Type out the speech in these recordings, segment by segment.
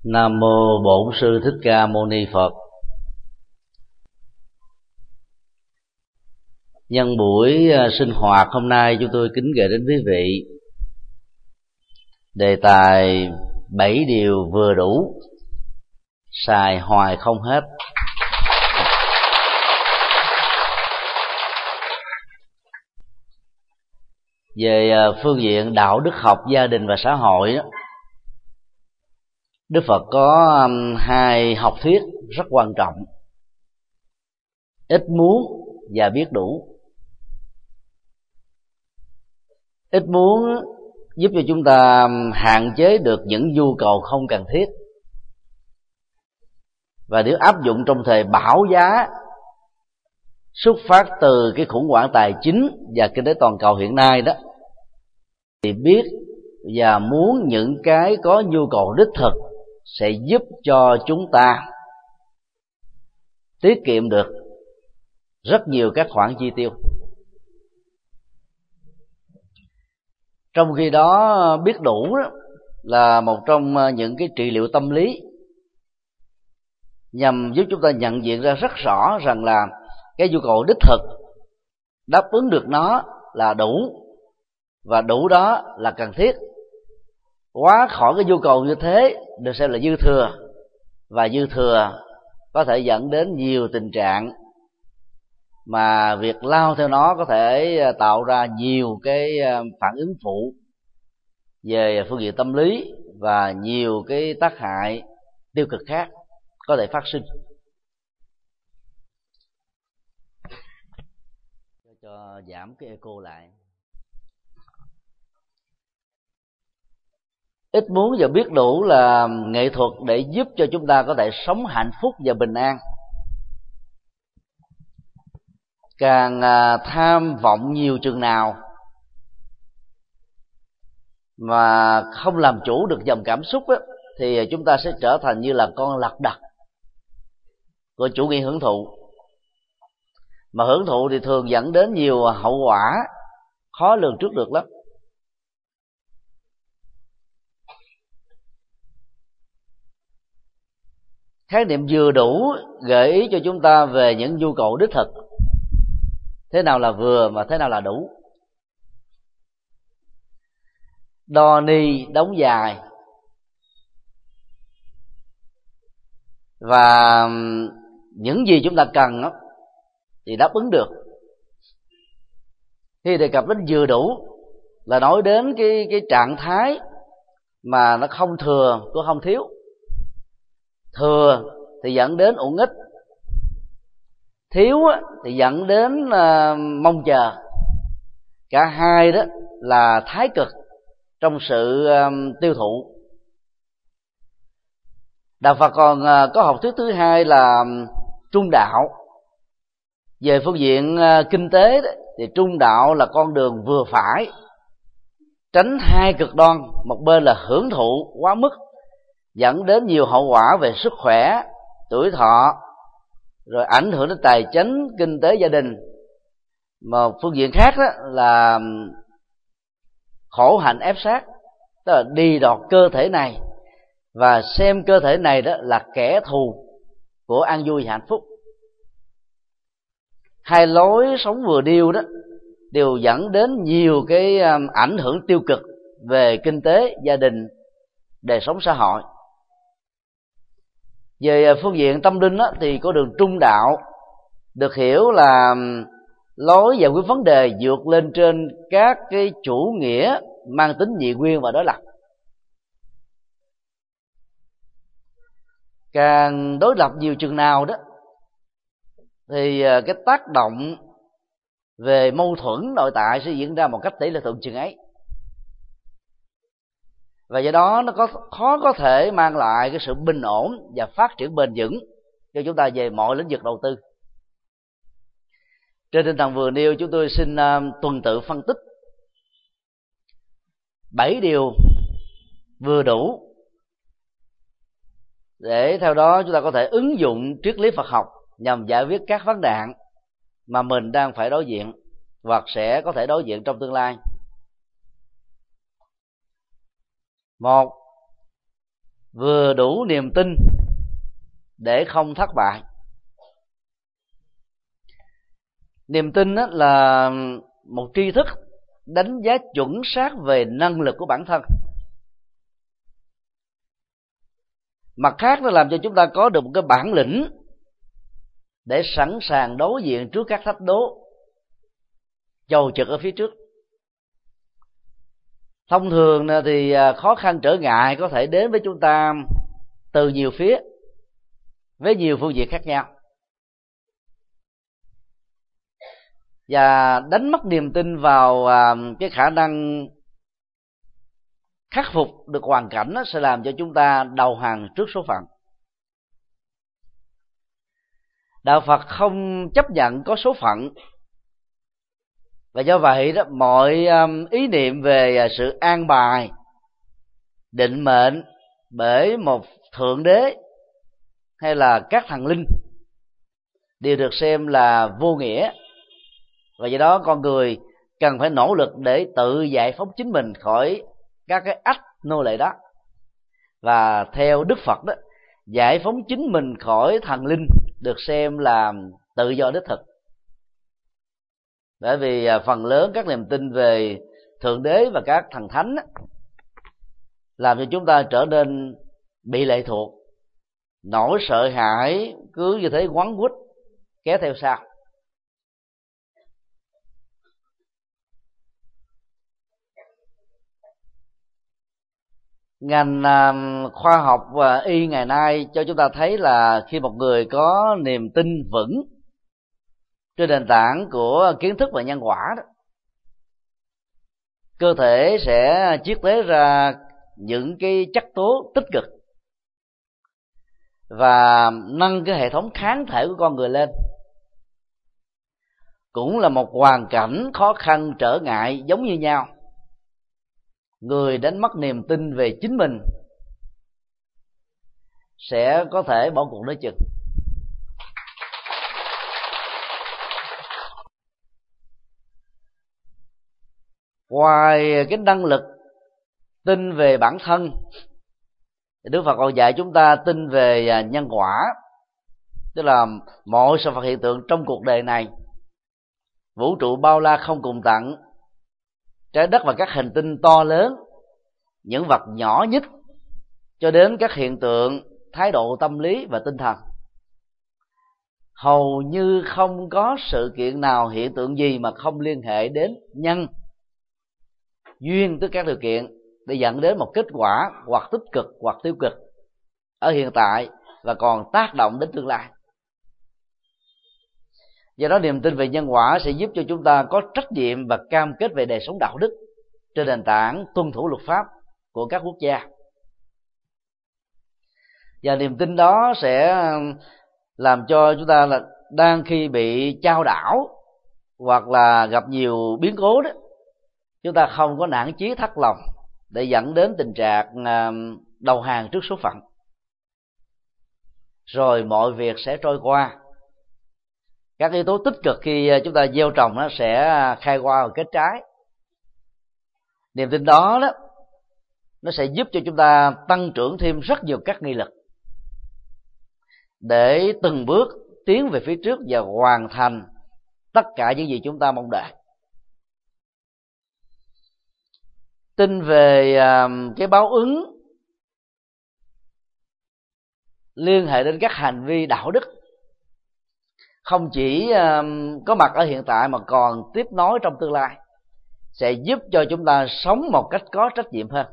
Nam mô Bổn Sư Thích Ca Mâu Ni Phật. Nhân buổi sinh hoạt hôm nay, chúng tôi kính gửi đến quý vị đề tài 7 điều vừa đủ, xài hoài không hết. Về phương diện đạo đức học, gia đình và xã hội, Đức Phật có hai học thuyết rất quan trọng: ít muốn và biết đủ. Ít muốn giúp cho chúng ta hạn chế được những nhu cầu không cần thiết, và nếu áp dụng trong thời bão giá xuất phát từ cái khủng hoảng tài chính và kinh tế toàn cầu hiện nay đó, thì biết và muốn những cái có nhu cầu đích thực sẽ giúp cho chúng ta tiết kiệm được rất nhiều các khoản chi tiêu. Trong khi đó, biết đủ là một trong những cái trị liệu tâm lý nhằm giúp chúng ta nhận diện ra rất rõ rằng là cái nhu cầu đích thực đáp ứng được nó là đủ, và đủ đó là cần thiết. Quá khỏi cái nhu cầu như thế được xem là dư thừa, và dư thừa có thể dẫn đến nhiều tình trạng mà việc lao theo nó có thể tạo ra nhiều cái phản ứng phụ về phương diện tâm lý và nhiều cái tác hại tiêu cực khác có thể phát sinh. Cho giảm cái echo lại. Ít muốn và biết đủ là nghệ thuật để giúp cho chúng ta có thể sống hạnh phúc và bình an. Càng tham vọng nhiều chừng nào mà không làm chủ được dòng cảm xúc á, thì chúng ta sẽ trở thành như là con lật đật của chủ nghĩa hưởng thụ. Mà hưởng thụ thì thường dẫn đến nhiều hậu quả khó lường trước được lắm. Khái niệm vừa đủ gợi ý cho chúng ta về những nhu cầu đích thực. Thế nào là vừa mà thế nào là đủ? Đo ni đóng dài, và những gì chúng ta cần đó thì đáp ứng được. Khi đề cập đến vừa đủ là nói đến cái trạng thái mà nó không thừa cũng không thiếu. Thừa thì dẫn đến uổng ích, thiếu thì dẫn đến mong chờ. Cả hai đó là thái cực trong sự tiêu thụ. Đạo Phật còn có học thuyết thứ hai là trung đạo. Về phương diện kinh tế đó, thì trung đạo là con đường vừa phải, tránh hai cực đoan. Một bên là hưởng thụ quá mức, dẫn đến nhiều hậu quả về sức khỏe, tuổi thọ, rồi ảnh hưởng đến tài chính, kinh tế gia đình. Mà phương diện khác đó là khổ hạnh ép sát, tức là đi đọt cơ thể này và xem cơ thể này đó là kẻ thù của an vui và hạnh phúc. Hai lối sống vừa điêu đó đều dẫn đến nhiều cái ảnh hưởng tiêu cực về kinh tế, gia đình, đời sống xã hội. Về phương diện tâm linh đó, thì có đường trung đạo được hiểu là lối giải quyết vấn đề vượt lên trên các cái chủ nghĩa mang tính nhị nguyên và đối lập. Càng đối lập nhiều chừng nào đó thì cái tác động về mâu thuẫn nội tại sẽ diễn ra một cách tỷ lệ thuận chừng ấy, và do đó nó khó có thể mang lại cái sự bình ổn và phát triển bền vững cho chúng ta về mọi lĩnh vực đầu tư. Trên tinh thần vừa nêu, chúng tôi xin tuần tự phân tích 7 điều vừa đủ, để theo đó chúng ta có thể ứng dụng triết lý Phật học nhằm giải quyết các vấn nạn mà mình đang phải đối diện hoặc sẽ có thể đối diện trong tương lai. 1. vừa đủ niềm tin để không thất bại. Niềm tin là một tri thức đánh giá chuẩn xác về năng lực của bản thân. Mặt khác, nó làm cho chúng ta có được một cái bản lĩnh để sẵn sàng đối diện trước các thách đố chầu trực ở phía trước. Thông thường thì khó khăn trở ngại có thể đến với chúng ta từ nhiều phía, với nhiều phương diện khác nhau. Và đánh mất niềm tin vào cái khả năng khắc phục được hoàn cảnh, nó sẽ làm cho chúng ta đầu hàng trước số phận. Đạo Phật không chấp nhận có số phận, và do vậy đó, mọi ý niệm về sự an bài, định mệnh bởi một thượng đế hay là các thần linh đều được xem là vô nghĩa. Và do đó con người cần phải nỗ lực để tự giải phóng chính mình khỏi các cái ách nô lệ đó. Và theo Đức Phật đó, giải phóng chính mình khỏi thần linh được xem là tự do đích thực. Bởi vì phần lớn các niềm tin về thượng đế và các thần thánh làm cho chúng ta trở nên bị lệ thuộc, nỗi sợ hãi cứ như thế quấn quýt kéo theo sau. Ngành khoa học và y ngày nay cho chúng ta thấy là khi một người có niềm tin vững trên nền tảng của kiến thức và nhân quả đó, cơ thể sẽ chiết tế ra những cái chất tố tích cực và nâng cái hệ thống kháng thể của con người lên. Cũng là một hoàn cảnh khó khăn trở ngại giống như nhau. Người đánh mất niềm tin về chính mình sẽ có thể bỏ cuộc nơi chừng. Ngoài cái năng lực tin về bản thân, Đức Phật còn dạy chúng ta tin về nhân quả. Tức là mọi sự vật hiện tượng trong cuộc đời này, vũ trụ bao la không cùng tận, trái đất và các hành tinh to lớn, những vật nhỏ nhất cho đến các hiện tượng thái độ tâm lý và tinh thần, hầu như không có sự kiện nào, hiện tượng gì mà không liên hệ đến nhân duyên tới các điều kiện để dẫn đến một kết quả hoặc tích cực hoặc tiêu cực ở hiện tại và còn tác động đến tương lai. Do đó niềm tin về nhân quả sẽ giúp cho chúng ta có trách nhiệm và cam kết về đời sống đạo đức trên nền tảng tuân thủ luật pháp của các quốc gia. Và niềm tin đó sẽ làm cho chúng ta là đang khi bị chao đảo hoặc là gặp nhiều biến cố đó, chúng ta không có nản chí thất lòng để dẫn đến tình trạng đầu hàng trước số phận. Rồi mọi việc sẽ trôi qua. Các yếu tố tích cực khi chúng ta gieo trồng nó sẽ khai hoa và kết trái. Niềm tin đó nó sẽ giúp cho chúng ta tăng trưởng thêm rất nhiều các nghị lực để từng bước tiến về phía trước và hoàn thành tất cả những gì chúng ta mong đợi. Tin về cái báo ứng liên hệ đến các hành vi đạo đức không chỉ có mặt ở hiện tại mà còn tiếp nối trong tương lai, sẽ giúp cho chúng ta sống một cách có trách nhiệm hơn.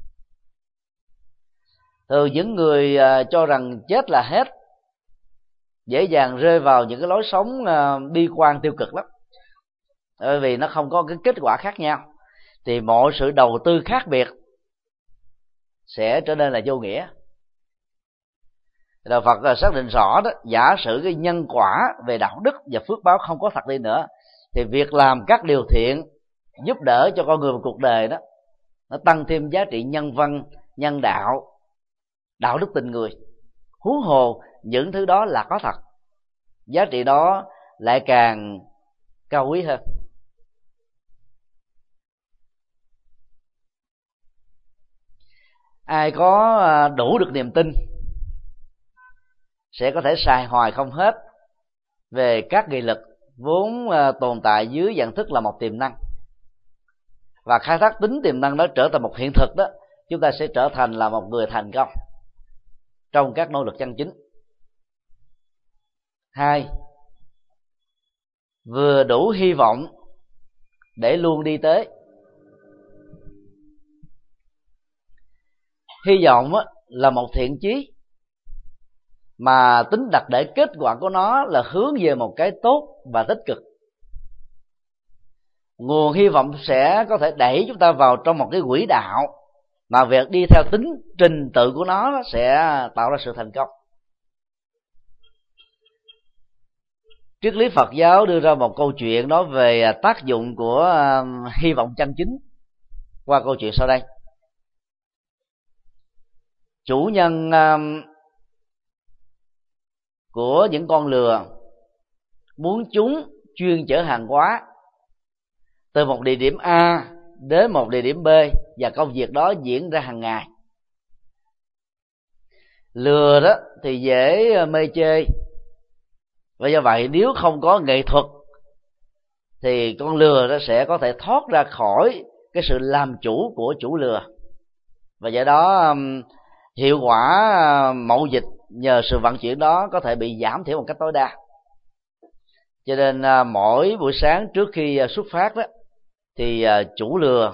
Từ những người cho rằng chết là hết, dễ dàng rơi vào những cái lối sống bi quan tiêu cực lắm, bởi vì nó không có cái kết quả khác nhau, thì mọi sự đầu tư khác biệt sẽ trở nên là vô nghĩa. Đạo Phật xác định rõ đó, giả sử cái nhân quả về đạo đức và phước báo không có thật đi nữa, thì việc làm các điều thiện giúp đỡ cho con người một cuộc đời đó, nó tăng thêm giá trị nhân văn, nhân đạo, đạo đức tình người. Huống hồ những thứ đó là có thật, giá trị đó lại càng cao quý hơn. ai có đủ được niềm tin sẽ có thể xài hoài không hết về các nghị lực vốn tồn tại dưới dạng thức là một tiềm năng, và khai thác tính tiềm năng đó trở thành một hiện thực đó, chúng ta sẽ trở thành là một người thành công trong các nỗ lực chân chính. Hai, vừa đủ hy vọng để luôn đi tới. Hy vọng là một thiện chí mà tính đặc để kết quả của nó là hướng về một cái tốt và tích cực. Nguồn hy vọng sẽ có thể đẩy chúng ta vào trong một cái quỹ đạo mà việc đi theo tính trình tự của nó sẽ tạo ra sự thành công. Triết lý Phật giáo đưa ra một câu chuyện nói về tác dụng của hy vọng chân chính qua câu chuyện sau đây. Chủ nhân của những con lừa muốn chúng chuyên chở hàng hóa từ một địa điểm A đến một địa điểm B, và công việc đó diễn ra hàng ngày. Lừa đó thì dễ mê chê, và do vậy nếu không có nghệ thuật thì con lừa đó sẽ có thể thoát ra khỏi cái sự làm chủ của chủ lừa, và do đó hiệu quả mậu dịch nhờ sự vận chuyển đó có thể bị giảm thiểu một cách tối đa. Cho nên mỗi buổi sáng trước khi xuất phát đó thì chủ lừa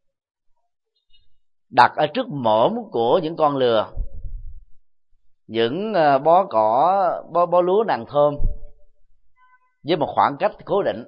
đặt ở trước mổm của những con lừa những bó cỏ, bó lúa nàng thơm với một khoảng cách cố định,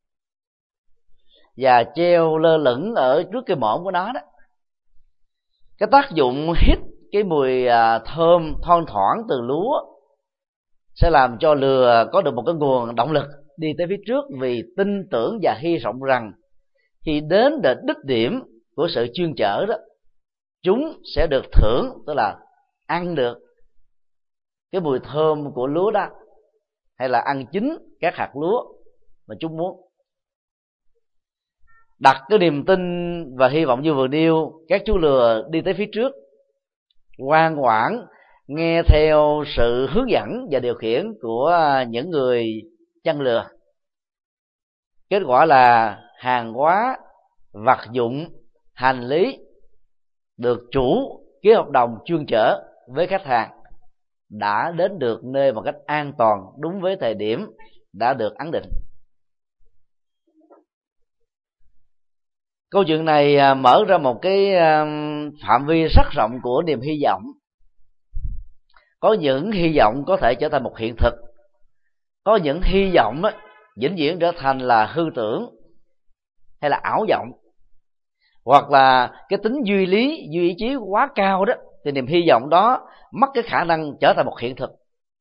và treo lơ lửng ở trước cái mổm của nó đó. Cái tác dụng hít cái mùi thơm thoang thoảng từ lúa sẽ làm cho lừa có được một cái nguồn động lực đi tới phía trước, vì tin tưởng và hy vọng rằng khi đến đích điểm của sự chuyên chở đó, chúng sẽ được thưởng, tức là ăn được cái mùi thơm của lúa đó, hay là ăn chín các hạt lúa mà chúng muốn. Đặt cái niềm tin và hy vọng như vừa nêu, các chú lừa đi tới phía trước, ngoan ngoãn nghe theo sự hướng dẫn và điều khiển của những người chăn lừa. Kết quả là hàng hóa, vật dụng, hành lý được chủ ký hợp đồng chuyên chở với khách hàng đã đến được nơi một cách an toàn, đúng với thời điểm đã được ấn định. Câu chuyện này mở ra một cái phạm vi rất rộng của niềm hy vọng. Có những hy vọng có thể trở thành một hiện thực, có những hy vọng vĩnh viễn trở thành là hư tưởng hay là ảo vọng, hoặc là cái tính duy lý, duy ý chí quá cao đó, thì niềm hy vọng đó mất cái khả năng trở thành một hiện thực.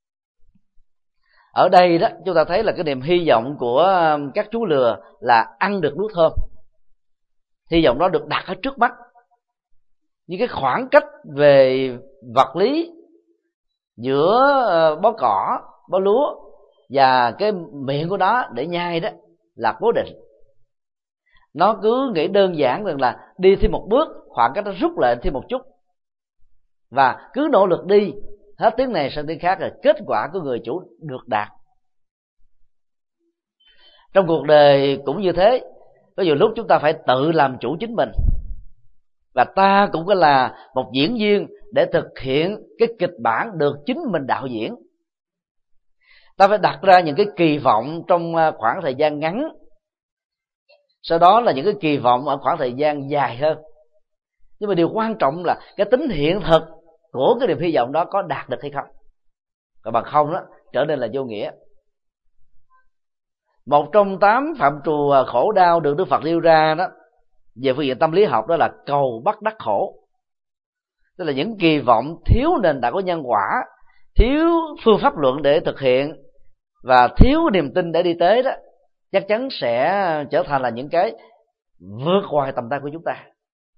Ở đây đó chúng ta thấy là cái niềm hy vọng của các chú lừa là ăn được lúa thơm. Hy vọng đó được đặt ở trước mắt, nhưng cái khoảng cách về vật lý giữa bó cỏ, bó lúa và cái miệng của nó để nhai đó là cố định. Nó cứ nghĩ đơn giản rằng là đi thêm một bước, khoảng cách nó rút lại thêm một chút, và cứ nỗ lực đi hết tiếng này sang tiếng khác, rồi kết quả của người chủ được đạt. Trong cuộc đời cũng như thế, có nhiều lúc chúng ta phải tự làm chủ chính mình, và ta cũng có là một diễn viên để thực hiện cái kịch bản được chính mình đạo diễn. Ta phải đặt ra những cái kỳ vọng trong khoảng thời gian ngắn, sau đó là những cái kỳ vọng ở khoảng thời gian dài hơn. Nhưng mà điều quan trọng là cái tính hiện thực của cái niềm hy vọng đó có đạt được hay không, còn bằng không đó trở nên là vô nghĩa. Một trong 8 phạm trù khổ đau được Đức Phật nêu ra đó về phương diện tâm lý học, đó là cầu bất đắc khổ. Tức là những kỳ vọng thiếu nền tảng của nhân quả, thiếu phương pháp luận để thực hiện, và thiếu niềm tin để đi tới đó, chắc chắn sẽ trở thành là những cái vượt ngoài tầm tay của chúng ta.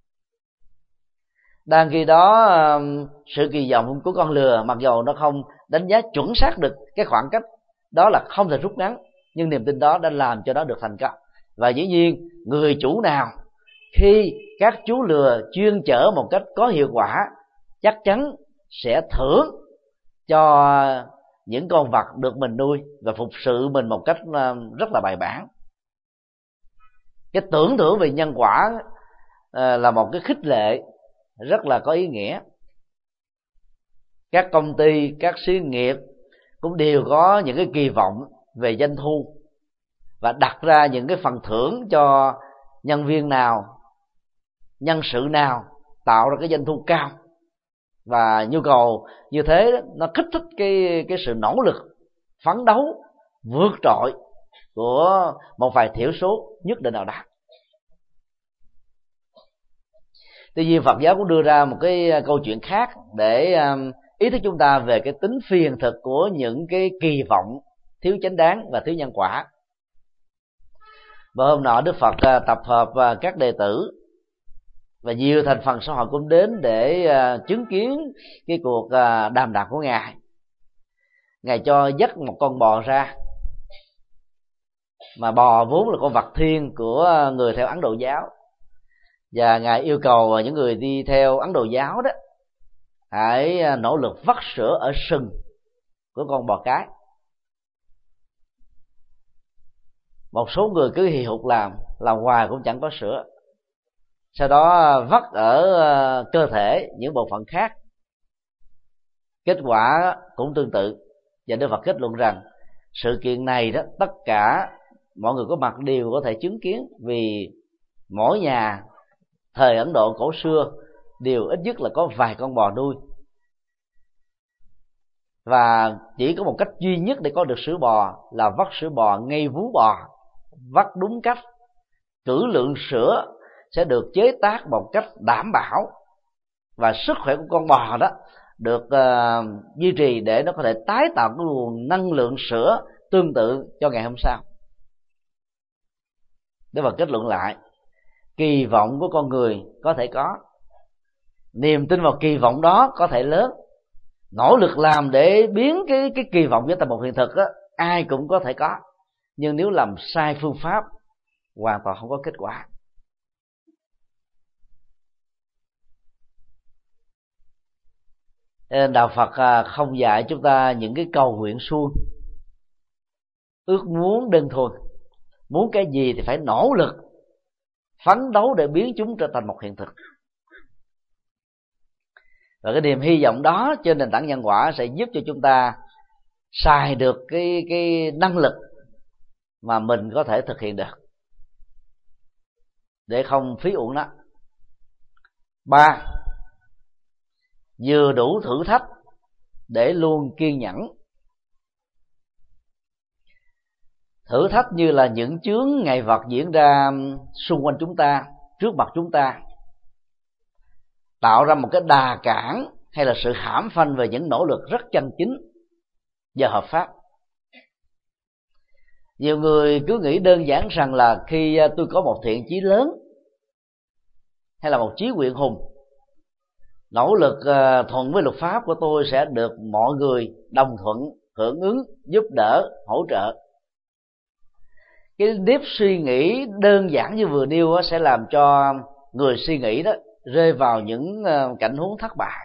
Đang khi đó sự kỳ vọng của con lừa, mặc dù nó không đánh giá chuẩn xác được cái khoảng cách đó là không thể rút ngắn, nhưng niềm tin đó đã làm cho nó được thành công. Và dĩ nhiên người chủ nào khi các chú lừa chuyên chở một cách có hiệu quả, chắc chắn sẽ thưởng cho những con vật được mình nuôi và phục sự mình một cách rất là bài bản. Cái tưởng thưởng về nhân quả là một cái khích lệ rất là có ý nghĩa. Các công ty, các xí nghiệp cũng đều có những cái kỳ vọng về doanh thu và đặt ra những cái phần thưởng cho nhân viên nào, nhân sự nào tạo ra cái doanh thu cao. Và nhu cầu như thế nó kích thích cái sự nỗ lực phấn đấu vượt trội của một vài thiểu số nhất định nào đó. Tuy nhiên Phật giáo cũng đưa ra một cái câu chuyện khác để ý thức chúng ta về cái tính phi hiện thực của những cái kỳ vọng thiếu chánh đáng và thiếu nhân quả. Và hôm nọ Đức Phật tập hợp các đệ tử và nhiều thành phần xã hội cũng đến để chứng kiến cái cuộc đàm đạo của Ngài. Ngài cho dắt một con bò ra, mà bò vốn là con vật thiên của người theo Ấn Độ giáo, và Ngài yêu cầu những người đi theo Ấn Độ giáo đó hãy nỗ lực vắt sữa ở sừng của con bò cái. Một số người cứ hì hục làm hoài cũng chẳng có sữa. Sau đó vắt ở cơ thể những bộ phận khác, kết quả cũng tương tự. Và Đức Phật kết luận rằng sự kiện này đó, tất cả mọi người có mặt đều có thể chứng kiến, vì mỗi nhà thời Ấn Độ cổ xưa đều ít nhất là có vài con bò nuôi, và chỉ có một cách duy nhất để có được sữa bò là vắt sữa bò ngay vú bò, vắt đúng cách, trữ lượng sữa sẽ được chế tác một cách đảm bảo, và sức khỏe của con bò đó được duy trì để nó có thể tái tạo cái nguồn năng lượng sữa tương tự cho ngày hôm sau. Để mà kết luận lại, kỳ vọng của con người có thể có, niềm tin vào kỳ vọng đó có thể lớn, nỗ lực làm để biến cái kỳ vọng trở thành một hiện thực đó, ai cũng có thể có, nhưng nếu làm sai phương pháp hoàn toàn không có kết quả. Đạo Phật không dạy chúng ta những cái cầu nguyện suông, ước muốn đơn thuần, muốn cái gì thì phải nỗ lực phấn đấu để biến chúng trở thành một hiện thực. Và cái niềm hy vọng đó trên nền tảng nhân quả sẽ giúp cho chúng ta xài được cái năng lực mà mình có thể thực hiện được, để không phí uổng nó. 3. Vừa đủ thử thách để luôn kiên nhẫn. Thử thách như là những chướng ngại vật diễn ra xung quanh chúng ta, trước mặt chúng ta, tạo ra một cái đà cản hay là sự hãm phanh về những nỗ lực rất chân chính và hợp pháp. Nhiều người cứ nghĩ đơn giản rằng là khi tôi có một thiện chí lớn hay là một chí nguyện hùng, nỗ lực thuận với luật pháp của tôi sẽ được mọi người đồng thuận, hưởng ứng, giúp đỡ, hỗ trợ. Cái nếp suy nghĩ đơn giản như vừa nêu sẽ làm cho người suy nghĩ đó rơi vào những cảnh huống thất bại,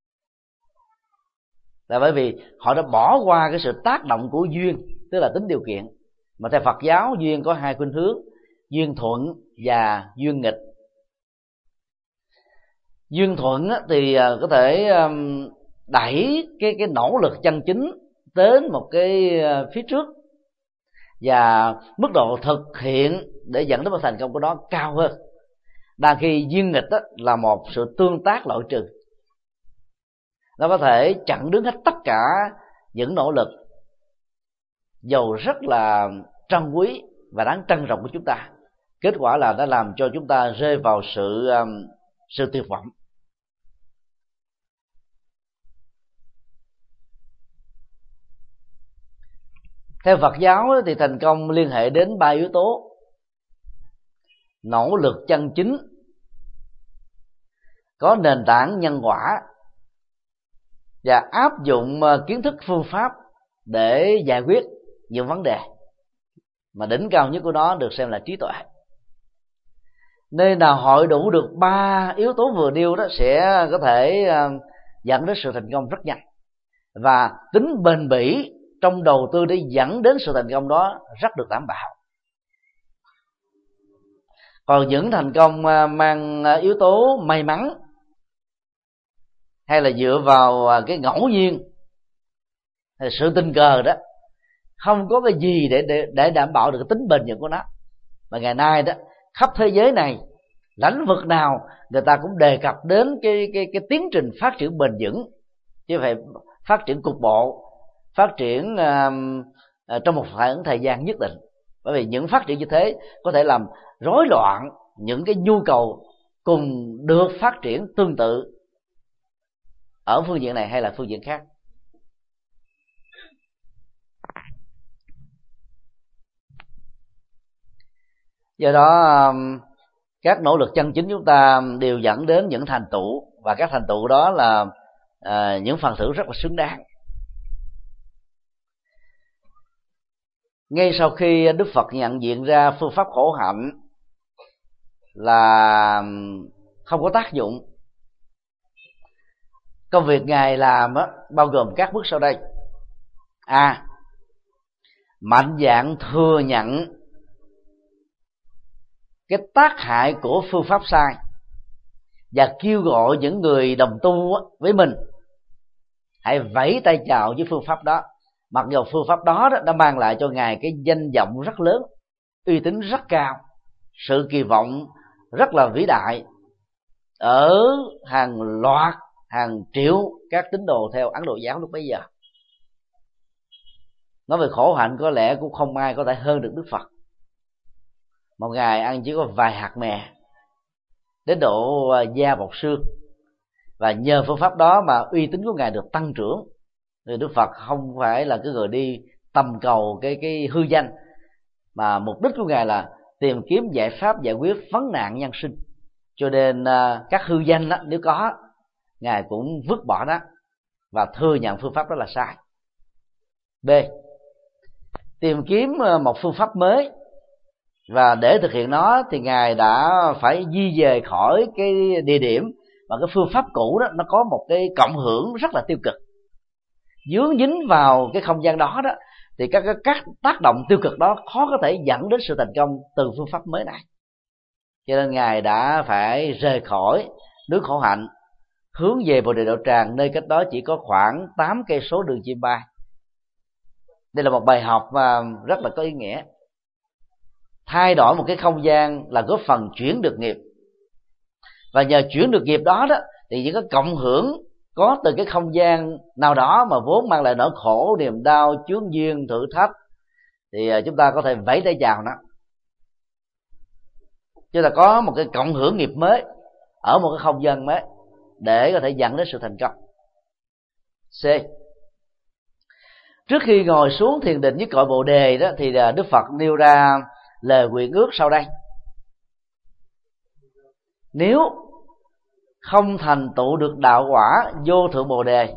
là bởi vì họ đã bỏ qua cái sự tác động của duyên, tức là tính điều kiện. Mà theo Phật giáo, duyên có hai khuynh hướng: duyên thuận và duyên nghịch. Duyên thuận thì có thể đẩy cái nỗ lực chân chính đến một cái phía trước, và mức độ thực hiện để dẫn đến một thành công của nó cao hơn. Đang khi duyên nghịch là một sự tương tác loại trừ, nó có thể chặn đứng hết tất cả những nỗ lực dầu rất là trân quý và đáng trân trọng của chúng ta. Kết quả là nó làm cho chúng ta rơi vào sự tuyệt vọng. Theo Phật giáo thì thành công liên hệ đến 3 yếu tố: nỗ lực chân chính, có nền tảng nhân quả, và áp dụng kiến thức phương pháp để giải quyết những vấn đề, mà đỉnh cao nhất của nó được xem là trí tuệ. Nơi nào hội đủ được 3 yếu tố vừa nêu đó sẽ có thể dẫn đến sự thành công rất nhanh, và tính bền bỉ trong đầu tư để dẫn đến sự thành công đó rất được đảm bảo. Còn những thành công mang yếu tố may mắn hay là dựa vào cái ngẫu nhiên hay sự tình cờ đó, không có cái gì để đảm bảo được cái tính bền vững của nó. Mà ngày nay đó, khắp thế giới này, lĩnh vực nào người ta cũng đề cập đến cái tiến trình phát triển bền vững, chứ phải phát triển cục bộ, phát triển trong một khoảng thời gian nhất định. Bởi vì những phát triển như thế có thể làm rối loạn những cái nhu cầu cùng được phát triển tương tự ở phương diện này hay là phương diện khác. Do đó các nỗ lực chân chính chúng ta đều dẫn đến những thành tựu, và các thành tựu đó là những phần thưởng rất là xứng đáng. Ngay sau khi Đức Phật nhận diện ra phương pháp khổ hạnh là không có tác dụng, công việc Ngài làm bao gồm các bước sau đây. Mạnh dạn thừa nhận cái tác hại của phương pháp sai và kêu gọi những người đồng tu với mình hãy vẫy tay chào với phương pháp đó, mặc dù phương pháp đó đã mang lại cho Ngài cái danh vọng rất lớn, uy tín rất cao, sự kỳ vọng rất là vĩ đại ở hàng loạt, hàng triệu các tín đồ theo Ấn Độ giáo lúc bấy giờ. Nói về khổ hạnh có lẽ cũng không ai có thể hơn được Đức Phật. Một ngày ăn chỉ có vài hạt mè đến độ da bọc xương, và nhờ phương pháp đó mà uy tín của Ngài được tăng trưởng. Vì Đức Phật không phải là cái người đi tầm cầu cái hư danh, mà mục đích của Ngài là tìm kiếm giải pháp giải quyết vấn nạn nhân sinh. Cho nên các hư danh đó, nếu có, Ngài cũng vứt bỏ nó và thừa nhận phương pháp đó là sai. B. Tìm kiếm một phương pháp mới, và để thực hiện nó thì Ngài đã phải di dời khỏi cái địa điểm mà cái phương pháp cũ đó nó có một cái cộng hưởng rất là tiêu cực. Dướng dính vào cái không gian đó thì các tác động tiêu cực đó khó có thể dẫn đến sự thành công từ phương pháp mới này. Cho nên Ngài đã phải rời khỏi nước khổ hạnh, hướng về Bồ Đề Đạo Tràng, nơi cách đó chỉ có khoảng 8 cây số đường chim bay. Đây là một bài học rất là có ý nghĩa. Thay đổi một cái không gian là góp phần chuyển được nghiệp, và nhờ chuyển được nghiệp đó thì những cái cộng hưởng có từ cái không gian nào đó mà vốn mang lại nỗi khổ, niềm đau, chướng duyên, thử thách, thì chúng ta có thể vẫy tay chào nó. Chúng ta có một cái cộng hưởng nghiệp mới ở một cái không gian mới để có thể dẫn đến sự thành công. C. Trước khi ngồi xuống thiền định với cội Bồ Đề đó, thì Đức Phật nêu ra lời nguyện ước sau đây. Nếu không thành tựu được đạo quả vô thượng Bồ Đề,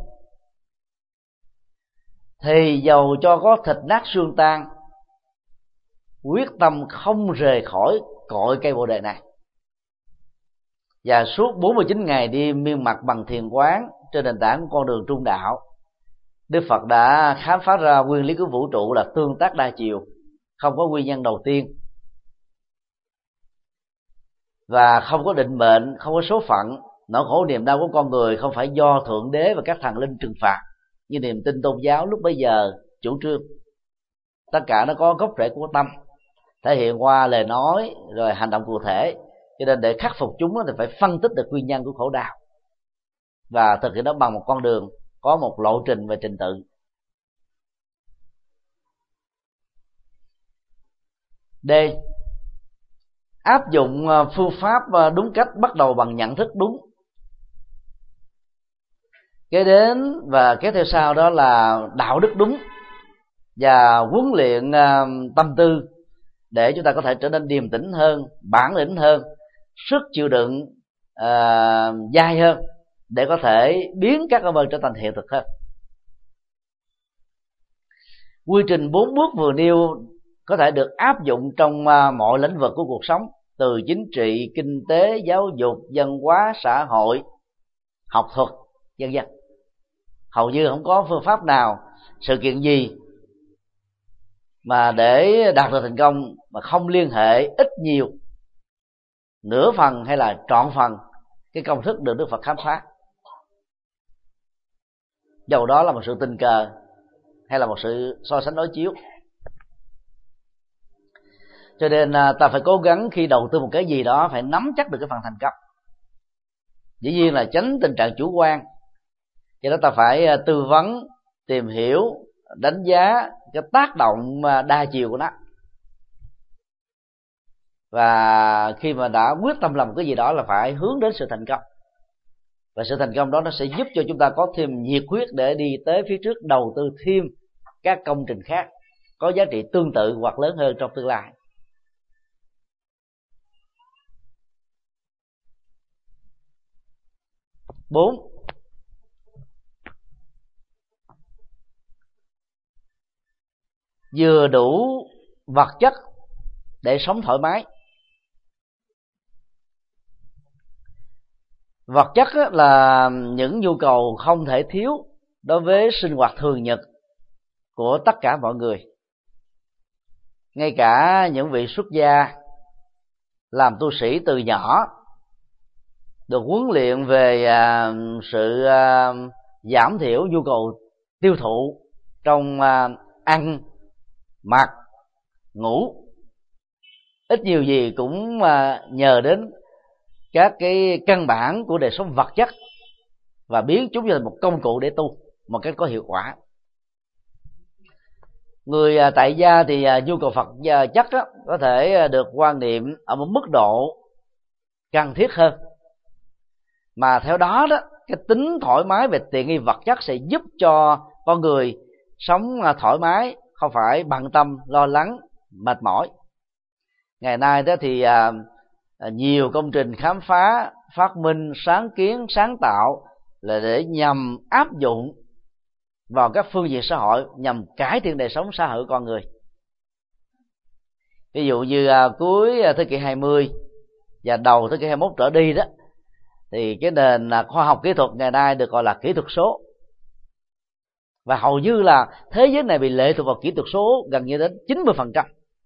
thì dầu cho có thịt nát xương tan, quyết tâm không rời khỏi cội cây Bồ Đề này. Và suốt 49 ngày đêm miên mặt bằng thiền quán trên nền tảng của con đường trung đạo, Đức Phật đã khám phá ra nguyên lý của vũ trụ là tương tác đa chiều, không có nguyên nhân đầu tiên, và không có định mệnh, không có số phận. Nỗi khổ niềm đau của con người không phải do Thượng Đế và các thần linh trừng phạt như niềm tin tôn giáo lúc bấy giờ chủ trương. Tất cả nó có gốc rễ của tâm, thể hiện qua lời nói rồi hành động cụ thể. Cho nên để khắc phục chúng thì phải phân tích được nguyên nhân của khổ đau và thực hiện nó bằng một con đường, có một lộ trình và trình tự. D. Áp dụng phương pháp đúng cách, bắt đầu bằng nhận thức đúng. Kế đến và kế theo sau đó là đạo đức đúng, và huấn luyện tâm tư để chúng ta có thể trở nên điềm tĩnh hơn, bản lĩnh hơn, sức chịu đựng dai hơn, để có thể biến các ước mơ trở thành hiện thực hơn. Quy trình 4 bước vừa nêu có thể được áp dụng trong mọi lĩnh vực của cuộc sống, từ chính trị, kinh tế, giáo dục, văn hóa, xã hội, học thuật, vân vân. Hầu như không có phương pháp nào, sự kiện gì mà để đạt được thành công mà không liên hệ ít nhiều, nửa phần hay là trọn phần cái công thức được Đức Phật khám phá, dầu đó là một sự tình cờ hay là một sự so sánh đối chiếu. Cho nên ta phải cố gắng khi đầu tư một cái gì đó phải nắm chắc được cái phần thành công. Dĩ nhiên là tránh tình trạng chủ quan, cho đó ta phải tư vấn, tìm hiểu, đánh giá cái tác động đa chiều của nó. Và khi mà đã quyết tâm làm cái gì đó là phải hướng đến sự thành công. Và sự thành công đó nó sẽ giúp cho chúng ta có thêm nhiệt huyết để đi tới phía trước, đầu tư thêm các công trình khác có giá trị tương tự hoặc lớn hơn trong tương lai. Bốn, vừa đủ vật chất để sống thoải mái. Vật chất là những nhu cầu không thể thiếu đối với sinh hoạt thường nhật của tất cả mọi người. Ngay cả những vị xuất gia làm tu sĩ từ nhỏ, được huấn luyện về sự giảm thiểu nhu cầu tiêu thụ trong ăn, mặc, ngủ, ít nhiều gì cũng nhờ đến các cái căn bản của đời sống vật chất và biến chúng như là một công cụ để tu một cách có hiệu quả. Người tại gia thì nhu cầu vật chất đó, có thể được quan niệm ở một mức độ cần thiết hơn, mà theo đó đó cái tính thoải mái về tiện nghi vật chất sẽ giúp cho con người sống thoải mái, không phải bận tâm, lo lắng, mệt mỏi. Ngày nay đó thì nhiều công trình khám phá, phát minh, sáng kiến, sáng tạo là để nhằm áp dụng vào các phương diện xã hội nhằm cải thiện đời sống xã hội của con người. Ví dụ như cuối thế kỷ 20 và đầu thế kỷ 21 trở đi đó, thì cái nền khoa học kỹ thuật ngày nay được gọi là kỹ thuật số. Và hầu như là thế giới này bị lệ thuộc vào kỹ thuật số gần như đến 90%.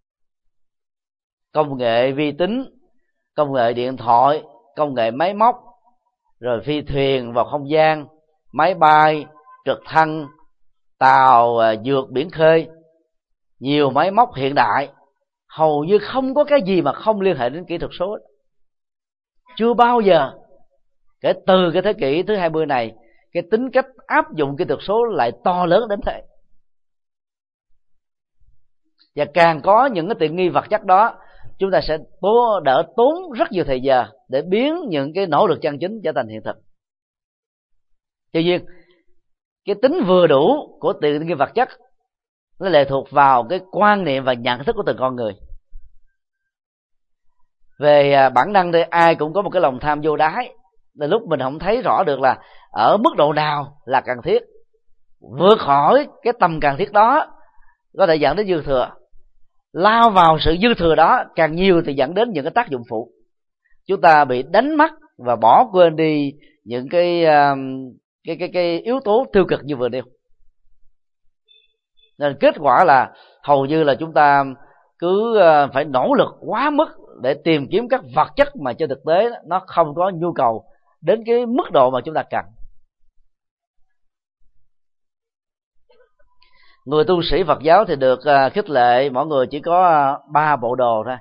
Công nghệ vi tính, công nghệ điện thoại, công nghệ máy móc, rồi phi thuyền vào không gian, máy bay, trực thăng, tàu vượt biển khơi, nhiều máy móc hiện đại, hầu như không có cái gì mà không liên hệ đến kỹ thuật số. Chưa bao giờ kể từ cái thế kỷ thứ 20 này, cái tính cách áp dụng kỹ thuật số lại to lớn đến thế. Và càng có những cái tiện nghi vật chất đó, chúng ta sẽ đỡ tốn rất nhiều thời giờ để biến những cái nỗ lực chân chính trở thành hiện thực. Tuy nhiên, cái tính vừa đủ của tiện nghi vật chất nó lệ thuộc vào cái quan niệm và nhận thức của từng con người. Về bản năng thì ai cũng có một cái lòng tham vô đáy, đến lúc mình không thấy rõ được là ở mức độ nào là cần thiết, vượt khỏi cái tầm cần thiết đó có thể dẫn đến dư thừa. Lao vào sự dư thừa đó càng nhiều thì dẫn đến những cái tác dụng phụ. Chúng ta bị đánh mất và bỏ quên đi những cái yếu tố tiêu cực như vừa nêu. Nên kết quả là hầu như là chúng ta cứ phải nỗ lực quá mức để tìm kiếm các vật chất mà trên thực tế nó không có nhu cầu đến cái mức độ mà chúng ta cần. Người tu sĩ Phật giáo thì được khích lệ mỗi người chỉ có 3 bộ đồ thôi.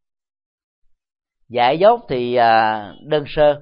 Giải dốt thì đơn sơ,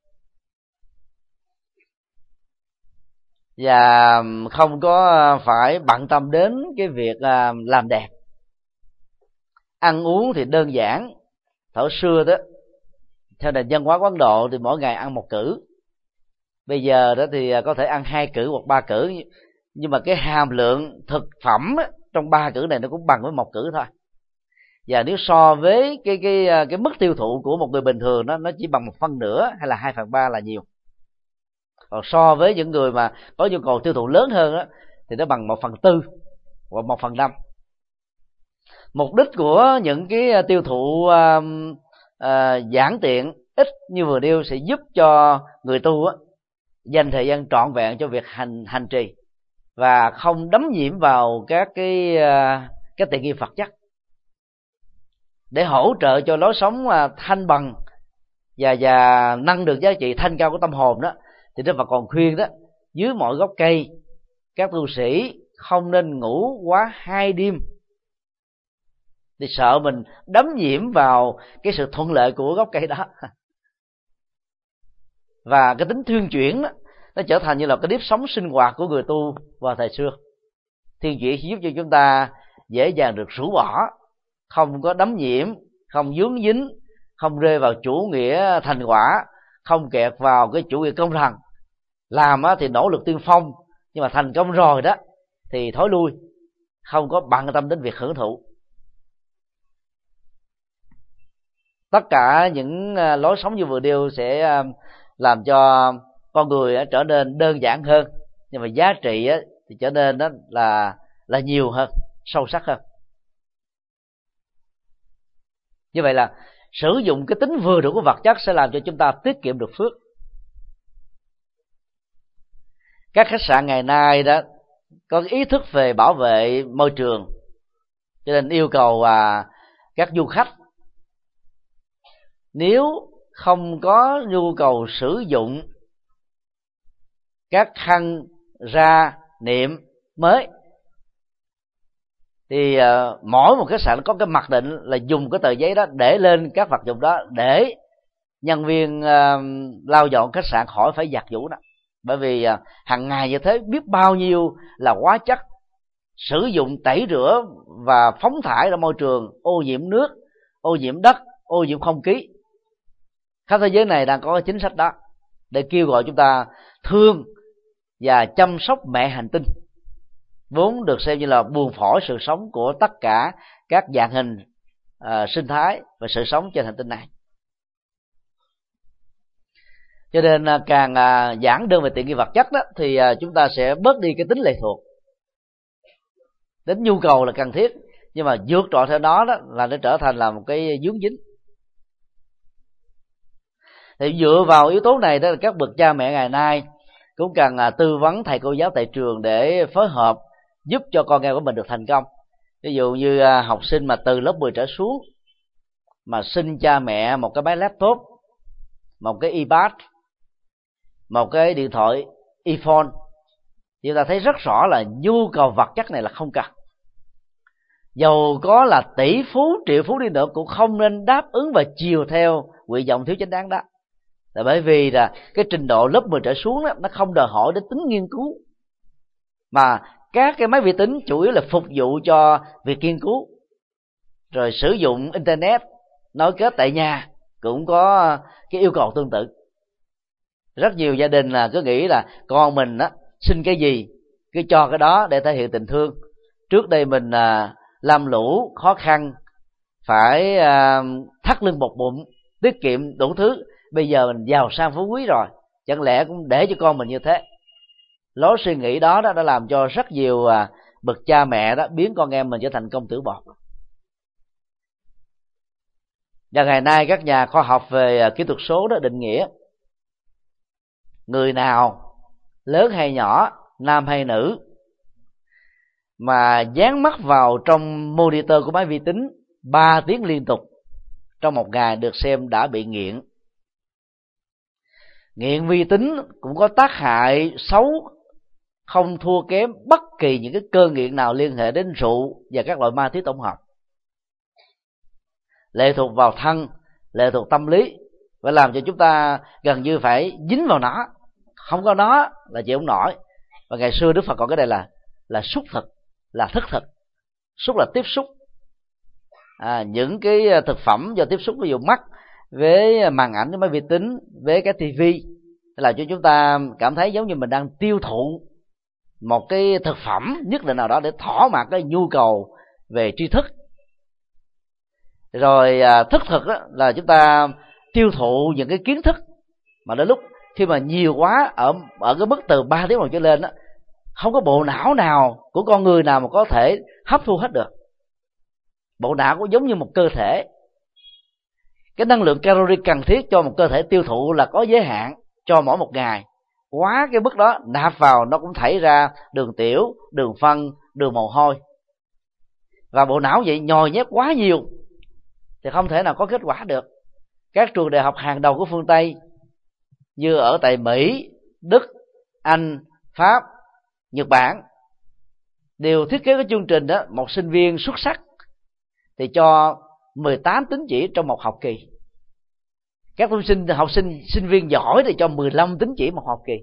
và không có phải bận tâm đến cái việc làm đẹp. Ăn uống thì đơn giản. Thời xưa đó, theo nền văn hóa của Ấn Độ thì mỗi ngày ăn 1 cữ. Bây giờ đó thì có thể ăn 2 cữ hoặc 3 cữ, nhưng mà cái hàm lượng thực phẩm trong 3 cữ này nó cũng bằng với 1 cữ thôi. Và nếu so với cái mức tiêu thụ của một người bình thường nó chỉ bằng 1/2 hay là 2/3 là nhiều. Còn so với những người mà có nhu cầu tiêu thụ lớn hơn đó, thì nó bằng 1/4 hoặc 1/5. Mục đích của những cái tiêu thụ giản tiện ít như vừa nêu sẽ giúp cho người tu dành thời gian trọn vẹn cho việc hành trì và không đắm nhiễm vào các cái tiện nghi vật chất, để hỗ trợ cho lối sống thanh bằng và nâng được giá trị thanh cao của tâm hồn đó. Thì Đức Phật còn khuyên đó, dưới mọi gốc cây các tu sĩ không nên ngủ quá 2 đêm, thì sợ mình đắm nhiễm vào cái sự thuận lợi của gốc cây đó. Và cái tính thuyên chuyển đó, nó trở thành như là cái nếp sống sinh hoạt của người tu vào thời xưa. Thuyên chuyển giúp cho chúng ta dễ dàng được rũ bỏ, không có đắm nhiễm, không vướng dính, không rơi vào chủ nghĩa thành quả, không kẹt vào cái chủ nghĩa công thần. Làm thì nỗ lực tiên phong, nhưng mà thành công rồi đó thì thối lui, không có bận tâm đến việc hưởng thụ. Tất cả những lối sống như vừa nêu sẽ làm cho con người trở nên đơn giản hơn, nhưng mà giá trị thì trở nên đó là nhiều hơn, sâu sắc hơn. Như vậy là sử dụng cái tính vừa đủ của vật chất sẽ làm cho chúng ta tiết kiệm được phước. Các khách sạn ngày nay đó có ý thức về bảo vệ môi trường, cho nên yêu cầu các du khách nếu không có nhu cầu sử dụng các khăn ra niệm mới thì mỗi một khách sạn có cái mặc định là dùng cái tờ giấy đó để lên các vật dụng đó, để nhân viên lau dọn khách sạn khỏi phải giặt giũ đó. Bởi vì hàng ngày như thế biết bao nhiêu là hóa chất sử dụng tẩy rửa và phóng thải ra môi trường, ô nhiễm nước, ô nhiễm đất, ô nhiễm không khí. Khắp thế giới này đang có cái chính sách đó để kêu gọi chúng ta thương và chăm sóc mẹ hành tinh, vốn được xem như là buồng phổi sự sống của tất cả các dạng hình sinh thái và sự sống trên hành tinh này. Cho nên càng giản đơn về tiện nghi vật chất đó, thì chúng ta sẽ bớt đi cái tính lệ thuộc. Đến nhu cầu là cần thiết, nhưng mà vượt trội theo đó là nó trở thành là một cái vướng dính. Thì dựa vào yếu tố này đó, các bậc cha mẹ ngày nay cũng cần tư vấn thầy cô giáo tại trường để phối hợp giúp cho con em của mình được thành công. Ví dụ như học sinh mà từ lớp 10 trở xuống mà xin cha mẹ một cái máy laptop, một cái iPad, một cái điện thoại iPhone, thì ta thấy rất rõ là nhu cầu vật chất này là không cần. Dầu có là tỷ phú, triệu phú đi nữa cũng không nên đáp ứng và chiều theo nguyện vọng thiếu chính đáng đó. Là bởi vì là cái trình độ lớp 10 trở xuống đó, nó không đòi hỏi đến tính nghiên cứu, mà các cái máy vi tính chủ yếu là phục vụ cho việc nghiên cứu. Rồi sử dụng internet, nối kết tại nhà cũng có cái yêu cầu tương tự. Rất nhiều gia đình là cứ nghĩ là con mình xin cái gì cứ cho cái đó để thể hiện tình thương. Trước đây mình lam lũ khó khăn, phải thắt lưng một bụng, tiết kiệm đủ thứ, bây giờ mình giàu sang phú quý rồi, chẳng lẽ cũng để cho con mình như thế. Lối suy nghĩ đó đã làm cho rất nhiều bậc cha mẹ đó biến con em mình trở thành công tử bột. Và ngày nay các nhà khoa học về kỹ thuật số đó định nghĩa người nào lớn hay nhỏ, nam hay nữ, mà dán mắt vào trong monitor của máy vi tính 3 tiếng liên tục trong một ngày được xem đã bị nghiện. Nghiện vi tính cũng có tác hại xấu không thua kém bất kỳ những cái cơn nghiện nào liên hệ đến rượu và các loại ma túy tổng hợp. Lệ thuộc vào thân, lệ thuộc tâm lý, phải làm cho chúng ta gần như phải dính vào nó, không có nó là chịu không nổi. Và ngày xưa Đức Phật còn cái này là xúc thực, là thức thực. Xúc là tiếp xúc, những cái thực phẩm do tiếp xúc, ví dụ mắt với màn ảnh, với máy vi tính, với cái tivi, làm cho chúng ta cảm thấy giống như mình đang tiêu thụ một cái thực phẩm nhất định nào đó để thỏa mãn cái nhu cầu về tri thức. Rồi thức thực đó là chúng ta tiêu thụ những cái kiến thức mà đến lúc khi mà nhiều quá ở cái mức từ 3 tiếng trở lên đó, không có bộ não nào của con người nào mà có thể hấp thu hết được. Bộ não cũng giống như một cơ thể, Cái năng lượng calorie cần thiết cho một cơ thể tiêu thụ là có giới hạn cho mỗi một ngày. Quá cái mức đó nạp vào nó cũng thảy ra đường tiểu, đường phân, đường mồ hôi. Và bộ não vậy nhồi nhét quá nhiều thì không thể nào có kết quả được. Các trường đại học hàng đầu của phương Tây như ở tại Mỹ, Đức, Anh, Pháp, Nhật Bản đều thiết kế cái chương trình đó, một sinh viên xuất sắc thì cho 18 tín chỉ trong một học kỳ. Các học sinh viên giỏi thì cho 15 tín chỉ một học kỳ.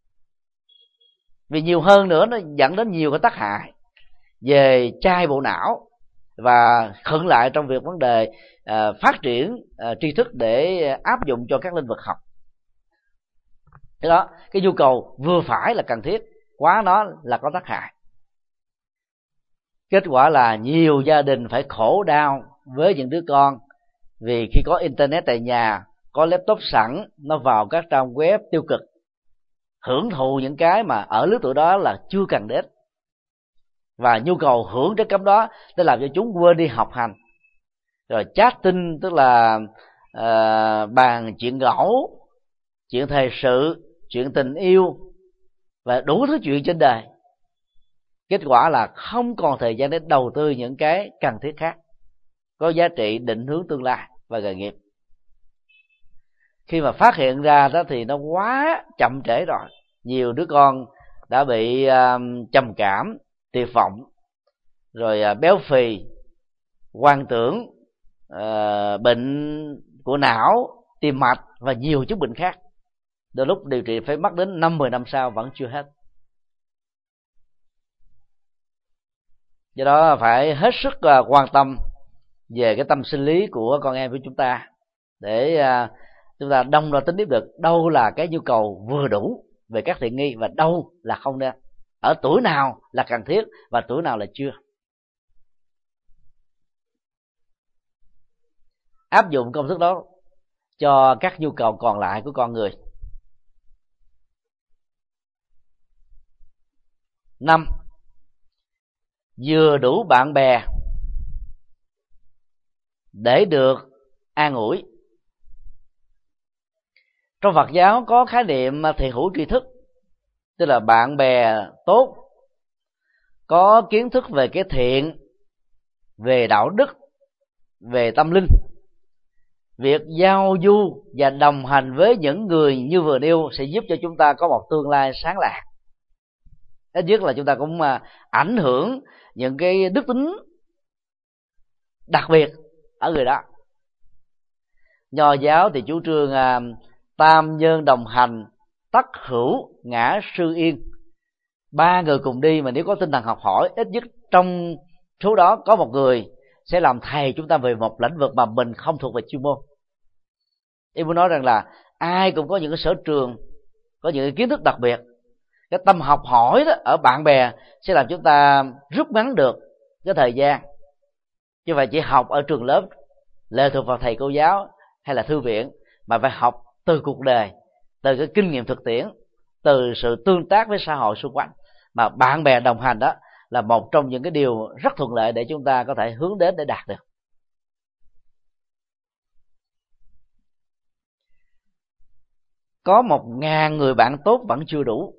Vì nhiều hơn nữa nó dẫn đến nhiều cái tác hại về chai bộ não và khựng lại trong việc vấn đề phát triển tri thức để áp dụng cho các lĩnh vực học. Thế đó, cái nhu cầu vừa phải là cần thiết, quá nó là có tác hại. Kết quả là nhiều gia đình phải khổ đau với những đứa con vì khi có internet tại nhà, có laptop sẵn, nó vào các trang web tiêu cực, hưởng thụ những cái mà ở lứa tuổi đó là chưa cần đến, và nhu cầu hưởng chất cấm đó để làm cho chúng quên đi học hành. Rồi chatting, tức là bàn chuyện gẫu, chuyện thời sự, chuyện tình yêu và đủ thứ chuyện trên đời. Kết quả là không còn thời gian để đầu tư những cái cần thiết khác, có giá trị định hướng tương lai và nghề nghiệp. Khi mà phát hiện ra đó thì nó quá chậm trễ rồi. Nhiều đứa con đã bị trầm cảm, tuyệt vọng, rồi béo phì, hoang tưởng, bệnh của não, tim mạch và nhiều chứng bệnh khác. Đôi lúc điều trị phải mất đến 5-10 năm sau vẫn chưa hết. Do đó phải hết sức quan tâm về cái tâm sinh lý của con em của chúng ta, để chúng ta đong đo tính tiếp được đâu là cái nhu cầu vừa đủ về các tiện nghi và đâu là không nên, ở tuổi nào là cần thiết và tuổi nào là chưa. Áp dụng công thức đó cho các nhu cầu còn lại của con người. 5. Vừa đủ bạn bè để được an ủi. Trong Phật giáo có khái niệm thiện hữu tri thức, tức là bạn bè tốt, có kiến thức về cái thiện, về đạo đức, về tâm linh. Việc giao du và đồng hành với những người như vừa nêu sẽ giúp cho chúng ta có một tương lai sáng lạc. Ít nhất là chúng ta cũng ảnh hưởng những cái đức tính đặc biệt ở người đó. Nho giáo thì chủ trương tam nhân đồng hành, tất hữu ngã sư yên. 3 người cùng đi mà nếu có tinh thần học hỏi, ít nhất trong số đó có một người sẽ làm thầy chúng ta về một lĩnh vực mà mình không thuộc về chuyên môn. Em muốn nói rằng là ai cũng có những cái sở trường, có những cái kiến thức đặc biệt. Cái tâm học hỏi đó ở bạn bè sẽ làm chúng ta rút ngắn được cái thời gian. Chứ vậy chỉ học ở trường lớp lệ thuộc vào thầy cô giáo hay là thư viện, mà phải học từ cuộc đời, từ cái kinh nghiệm thực tiễn, từ sự tương tác với xã hội xung quanh. Mà bạn bè đồng hành đó là một trong những cái điều rất thuận lợi để chúng ta có thể hướng đến để đạt được. Có 1.000 người bạn tốt vẫn chưa đủ.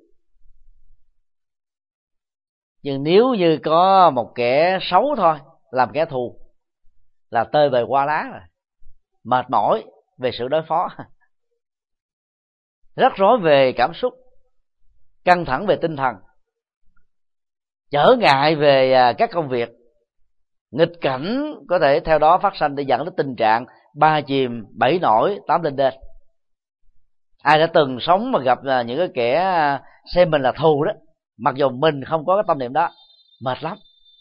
Nhưng nếu như có một kẻ xấu thôi làm kẻ thù là tơi bời qua lá rồi, mệt mỏi về sự đối phó, rắc rối về cảm xúc, căng thẳng về tinh thần, trở ngại về các công việc, nghịch cảnh có thể theo đó phát sinh để dẫn đến tình trạng 3 chìm 7 nổi 8 lên đên. Ai đã từng sống mà gặp những cái kẻ xem mình là thù đó, mặc dù mình không có cái tâm niệm đó, mệt lắm.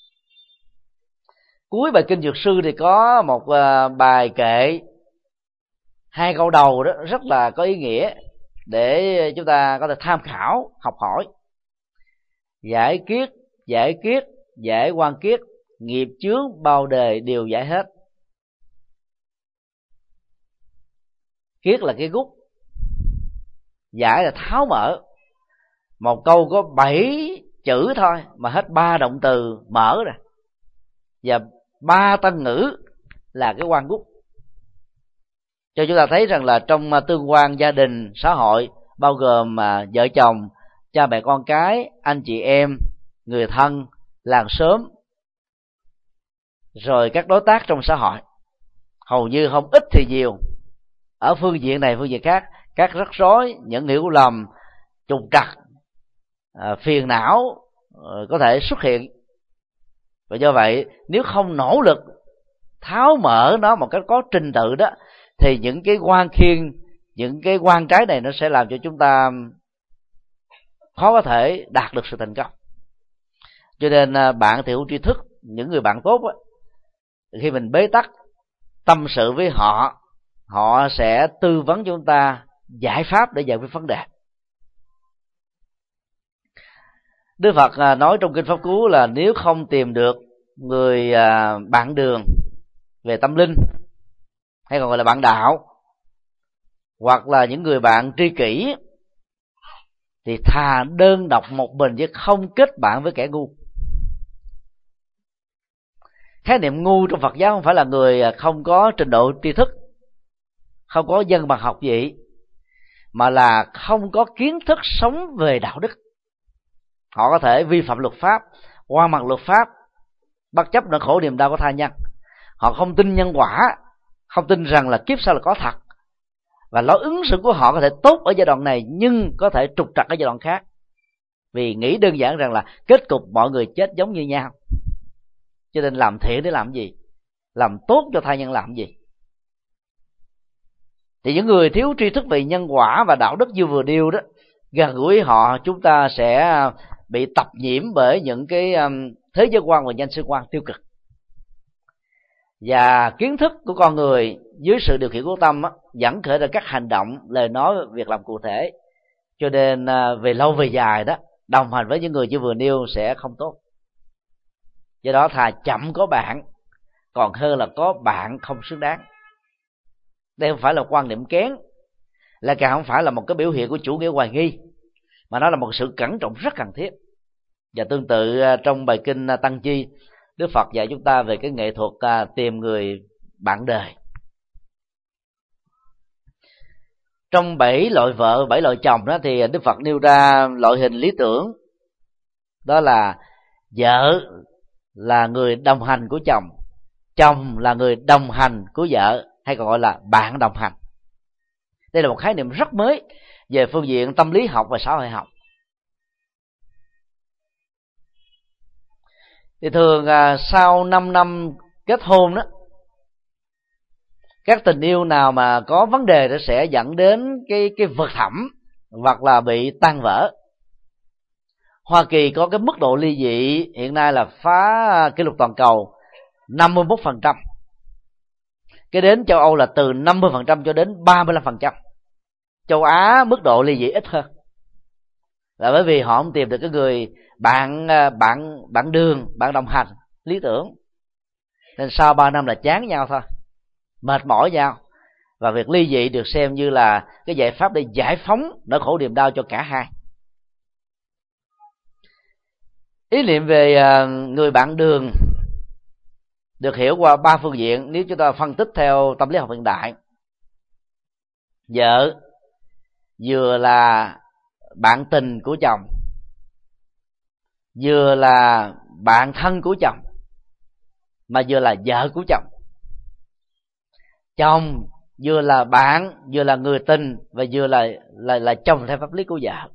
Cuối bài Kinh Dược Sư thì có một bài kệ, 2 câu đầu đó rất là có ý nghĩa để chúng ta có thể tham khảo, học hỏi. Giải kiết, giải kiết, giải quan kiết, nghiệp chướng bao đời đều giải hết. Kiết là cái gút, giải là tháo mở. Một câu có 7 chữ thôi mà hết 3 động từ mở rồi, và 3 tân ngữ là cái quan gút. cho chúng ta thấy rằng là trong tương quan gia đình xã hội, bao gồm vợ chồng, cha mẹ con cái, anh chị em, người thân, làng xóm, rồi các đối tác trong xã hội, hầu như không ít thì nhiều, ở phương diện này phương diện khác, các rắc rối, những hiểu lầm, trục trặc, phiền não có thể xuất hiện. Và do vậy nếu không nỗ lực tháo mở nó một cách có trình tự đó, thì những cái quan khiên, những cái quan trái này nó sẽ làm cho chúng ta khó có thể đạt được sự thành công. Cho nên bạn thì hữu tri thức, những người bạn tốt đó, khi mình bế tắc tâm sự với họ, họ sẽ tư vấn chúng ta giải pháp để giải quyết vấn đề. Đức Phật nói trong kinh Pháp Cú là nếu không tìm được người bạn đường về tâm linh, hay còn gọi là bạn đạo, hoặc là những người bạn tri kỷ, thì thà đơn độc một mình chứ không kết bạn với kẻ ngu. Khái niệm ngu trong Phật giáo không phải là người không có trình độ tri thức, không có dân bằng học vị, mà là không có kiến thức sống về đạo đức. Họ có thể vi phạm luật pháp, qua mặt luật pháp, bất chấp nỗi khổ niềm đau của tha nhân. Họ không tin nhân quả, không tin rằng là kiếp sau là có thật, và lối ứng xử của họ có thể tốt ở giai đoạn này nhưng có thể trục trặc ở giai đoạn khác, vì nghĩ đơn giản rằng là kết cục mọi người chết giống như nhau. Cho nên làm thiện để làm gì? Làm tốt cho tha nhân làm gì? Thì những người thiếu tri thức về nhân quả và đạo đức như vừa nêu đó, gần gũi họ chúng ta sẽ bị tập nhiễm bởi những cái thế giới quan và nhân sinh quan tiêu cực. Và kiến thức của con người dưới sự điều khiển của tâm dẫn khởi ra các hành động, lời nói, việc làm cụ thể. Cho nên về lâu về dài đó, đồng hành với những người như vừa nêu sẽ không tốt. Do đó thà chậm có bạn còn hơn là có bạn không xứng đáng. Đây không phải là quan niệm kén, là càng không phải là một cái biểu hiện của chủ nghĩa hoài nghi, mà nó là một sự cẩn trọng rất cần thiết. Và tương tự trong bài kinh Tăng Chi, Đức Phật dạy chúng ta về cái nghệ thuật tìm người bạn đời. Trong 7 loại vợ, 7 loại chồng đó, thì Đức Phật nêu ra loại hình lý tưởng, đó là vợ là người đồng hành của chồng, chồng là người đồng hành của vợ, hay còn gọi là bạn đồng hành. Đây là một khái niệm rất mới về phương diện tâm lý học và xã hội học. Thì thường sau 5 năm kết hôn đó, các tình yêu nào mà có vấn đề nó sẽ dẫn đến cái vực thẳm hoặc là bị tan vỡ. Hoa Kỳ có cái mức độ ly dị hiện nay là phá kỷ lục toàn cầu 51%. Cái đến châu Âu là từ 50% cho đến 35%. Châu Á mức độ ly dị ít hơn, là bởi vì họ không tìm được cái người bạn đường, bạn đồng hành lý tưởng, nên sau 3 năm là chán nhau thôi, mệt mỏi nhau. Và việc ly dị được xem như là cái giải pháp để giải phóng nỗi khổ niềm đau cho cả hai. Ý niệm về người bạn đường được hiểu qua 3 phương diện nếu chúng ta phân tích theo tâm lý học hiện đại. Vợ vừa là bạn tình của chồng, vừa là bạn thân của chồng, mà vừa là vợ của chồng. Chồng vừa là bạn, vừa là người tình, và vừa là chồng theo pháp lý của vợ.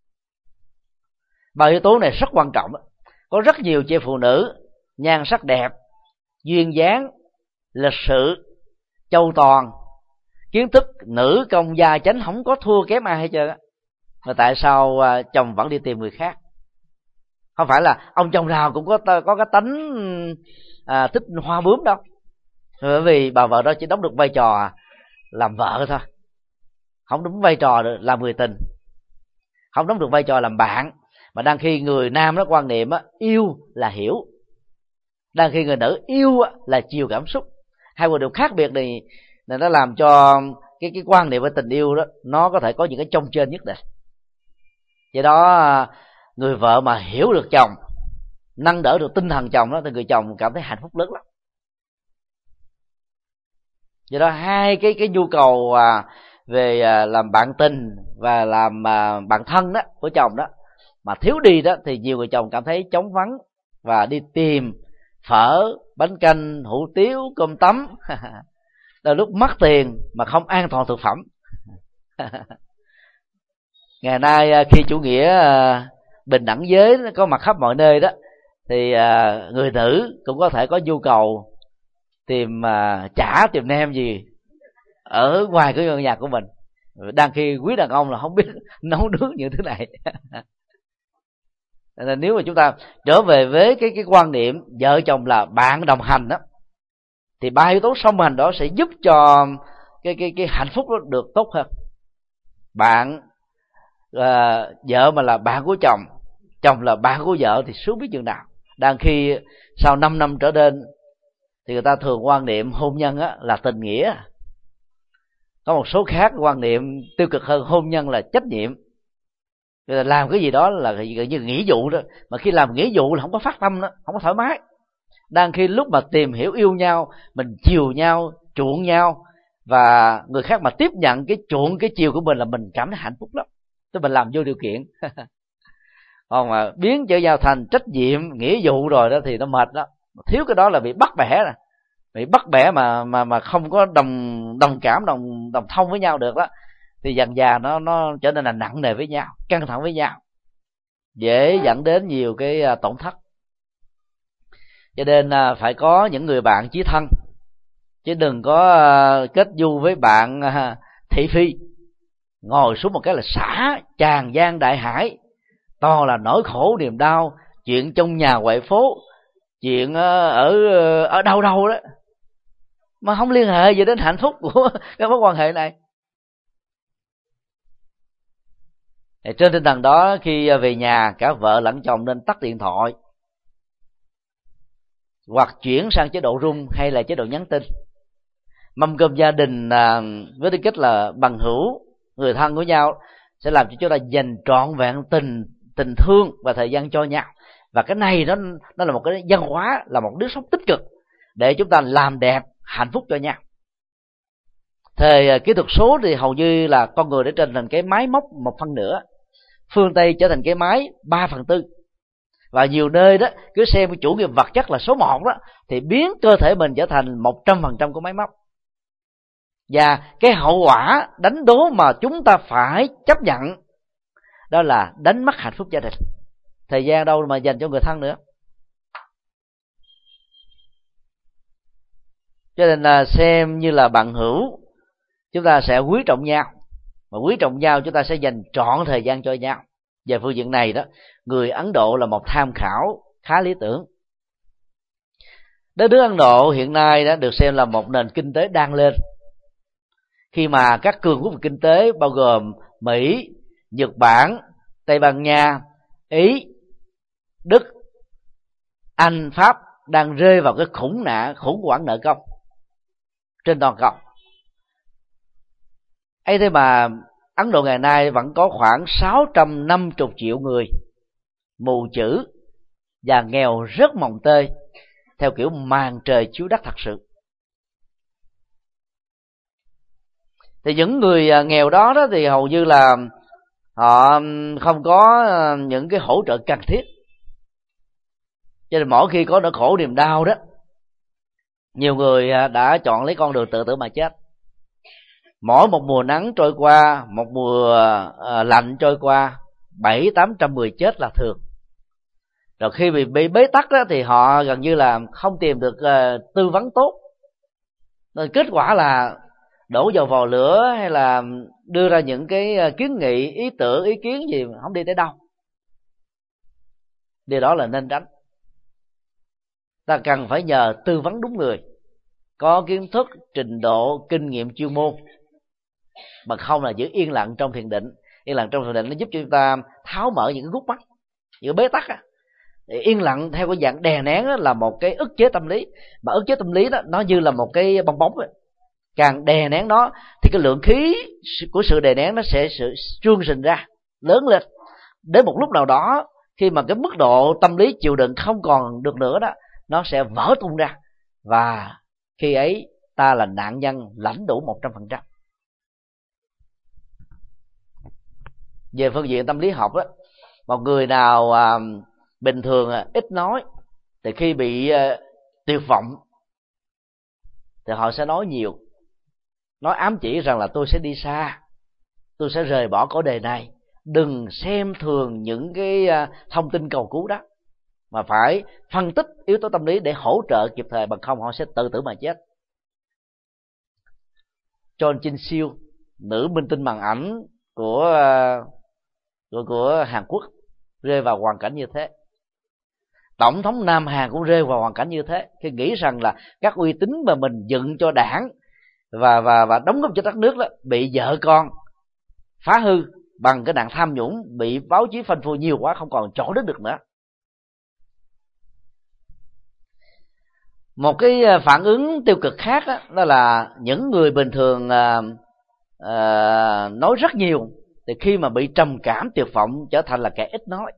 Ba yếu tố này rất quan trọng. Có rất nhiều chị phụ nữ nhan sắc đẹp, duyên dáng, lịch sự, châu toàn, kiến thức nữ công gia chánh, không có thua kém ai hết trơn á. Mà tại sao chồng vẫn đi tìm người khác? Không phải là ông chồng nào cũng có cái tánh thích hoa bướm đâu, bởi vì bà vợ đó chỉ đóng được vai trò làm vợ thôi, không đúng vai trò làm người tình, không đóng được vai trò làm bạn. Mà đang khi người nam đó quan niệm yêu là hiểu, đang khi người nữ yêu là chiều cảm xúc. Hai quan điểm khác biệt này nó làm cho cái quan niệm về tình yêu đó nó có thể có những cái chông trên nhất định. Vậy đó, người vợ mà hiểu được chồng, nâng đỡ được tinh thần chồng đó, thì người chồng cảm thấy hạnh phúc lớn lắm. Do đó hai cái nhu cầu về làm bạn tình và làm bạn thân đó của chồng đó mà thiếu đi đó, thì nhiều người chồng cảm thấy trống vắng và đi tìm phở, bánh canh, hủ tiếu, cơm tấm đôi lúc mất tiền mà không an toàn thực phẩm. Ngày nay khi chủ nghĩa bình đẳng giới có mặt khắp mọi nơi đó, thì người nữ cũng có thể có nhu cầu tìm chả, tìm nem gì ở ngoài cái ngôi nhà của mình, đang khi quý đàn ông là không biết nấu nướng những thứ này. Nên nếu mà chúng ta trở về với cái quan niệm vợ chồng là bạn đồng hành đó, thì ba yếu tố song hành đó sẽ giúp cho cái hạnh phúc đó được tốt hơn. Bạn vợ mà là bạn của chồng, chồng là bạn của vợ thì sướng biết chừng nào. Đang khi sau 5 năm trở lên thì người ta thường quan niệm hôn nhân là tình nghĩa. Có một số khác quan niệm tiêu cực hơn, hôn nhân là trách nhiệm. Người ta làm cái gì đó là gần như nghĩa vụ đó, mà khi làm nghĩa vụ là không có phát tâm đó, không có thoải mái. Đang khi lúc mà tìm hiểu yêu nhau, mình chiều nhau, chuộng nhau, và người khác mà tiếp nhận cái chuộng, cái chiều của mình là mình cảm thấy hạnh phúc lắm, tức mình làm vô điều kiện. Còn mà biến chở nhau thành trách nhiệm, nghĩa vụ rồi đó thì nó mệt đó. Thiếu cái đó là bị bắt bẻ nè, bị bắt bẻ mà không có đồng cảm, đồng thông với nhau được đó, thì dần dà nó trở nên là nặng nề với nhau, căng thẳng với nhau, dễ dẫn đến nhiều cái tổn thất. Cho nên phải có những người bạn chí thân, chứ đừng có kết du với bạn thị phi, ngồi xuống một cái là xả tràn gian đại hải, to là nỗi khổ niềm đau, chuyện trong nhà ngoại phố, chuyện ở đâu đâu đó, mà không liên hệ gì đến hạnh phúc của cái mối quan hệ này. Trên tinh thần đó, khi về nhà cả vợ lẫn chồng nên tắt điện thoại, hoặc chuyển sang chế độ rung hay là chế độ nhắn tin. Mâm cơm gia đình với tư cách là bằng hữu, người thân của nhau sẽ làm cho chúng ta dành trọn vẹn tình thương và thời gian cho nhau. Và cái này nó là một cái văn hóa, là một nếp sống tích cực để chúng ta làm đẹp hạnh phúc cho nhau. Thời kỹ thuật số thì hầu như là con người đã trở thành cái máy móc 1/4, phương Tây trở thành cái máy 3/4. Và nhiều nơi đó cứ xem chủ nghĩa vật chất là số 1 đó, thì biến cơ thể mình trở thành 100% của máy móc. Và cái hậu quả đánh đố mà chúng ta phải chấp nhận đó là đánh mất hạnh phúc gia đình. Thời gian đâu mà dành cho người thân nữa. Cho nên là xem như là bằng hữu, chúng ta sẽ quý trọng nhau. Mà quý trọng nhau chúng ta sẽ dành trọn thời gian cho nhau. Về phương diện này đó, người Ấn Độ là một tham khảo khá lý tưởng. Đất nước Ấn Độ hiện nay đã được xem là một nền kinh tế đang lên, khi mà các cường quốc kinh tế bao gồm Mỹ, Nhật Bản, Tây Ban Nha, Ý, Đức, Anh, Pháp đang rơi vào cái khủng hoảng nợ công trên toàn cầu. ấy thế mà Ấn Độ ngày nay vẫn có khoảng 650 triệu người mù chữ và nghèo rất mồng tơi, theo kiểu màn trời chiếu đất thật sự. Thì những người nghèo đó thì hầu như là họ không có những cái hỗ trợ cần thiết. Cho nên mỗi khi có nỗi khổ niềm đau đó, nhiều người đã chọn lấy con đường tự tử mà chết. Mỗi một mùa nắng trôi qua, một mùa lạnh trôi qua, 700-800 người chết là thường. Rồi khi bị bế tắc đó, thì họ gần như là không tìm được tư vấn tốt. Nên kết quả là đổ dầu vào lửa, hay là đưa ra những cái kiến nghị, ý tưởng, ý kiến gì mà không đi tới đâu. Điều đó là nên tránh. Ta cần phải nhờ tư vấn đúng người, có kiến thức, trình độ, kinh nghiệm chuyên môn, mà không là giữ yên lặng trong thiền định. Yên lặng trong thiền định nó giúp cho chúng ta tháo mở những cái gút mắt, những cái bế tắc á. Yên lặng theo cái dạng đè nén đó là một cái ức chế tâm lý, mà ức chế tâm lý đó nó như là một cái bong bóng ấy. Càng đè nén nó thì cái lượng khí của sự đè nén nó sẽ trương sình ra, lớn lên. Đến một lúc nào đó, khi mà cái mức độ tâm lý chịu đựng không còn được nữa đó, nó sẽ vỡ tung ra, và khi ấy ta là nạn nhân lãnh đủ 100%. Về phương diện tâm lý học đó, một người nào bình thường ít nói thì khi bị tuyệt vọng thì họ sẽ nói nhiều, nói ám chỉ rằng là tôi sẽ đi xa, tôi sẽ rời bỏ cõi đời này. Đừng xem thường những cái thông tin cầu cứu đó, mà phải phân tích yếu tố tâm lý để hỗ trợ kịp thời, bằng không họ sẽ tự tử mà chết. John Jin Siêu, nữ minh tinh màn ảnh của Hàn Quốc, rơi vào hoàn cảnh như thế. Tổng thống Nam Hàn cũng rơi vào hoàn cảnh như thế, khi nghĩ rằng là các uy tín mà mình dựng cho đảng và đóng góp cho đất nước đó bị vợ con phá hư bằng cái nạn tham nhũng, bị báo chí phanh phui nhiều quá, không còn chỗ đến được nữa. Một cái phản ứng tiêu cực khác đó là những người bình thường nói rất nhiều, thì khi mà bị trầm cảm tuyệt vọng trở thành là kẻ ít nói.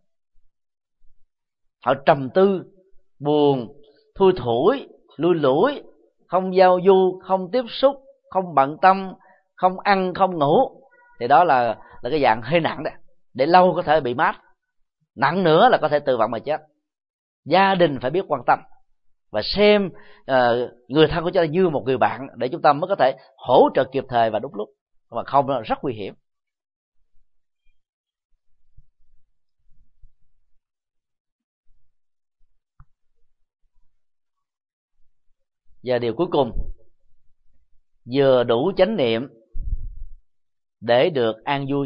Họ trầm tư, buồn, thui thủi, lui lủi, không giao du, không tiếp xúc, không bận tâm, không ăn, không ngủ, thì đó là cái dạng hơi nặng đó. Để lâu có thể bị mát, nặng nữa là có thể tự vận mà chết. Gia đình phải biết quan tâm và xem người thân của chúng ta như một người bạn, để chúng ta mới có thể hỗ trợ kịp thời và đúng lúc, mà không là rất nguy hiểm. Và điều cuối cùng, vừa đủ chánh niệm để được an vui.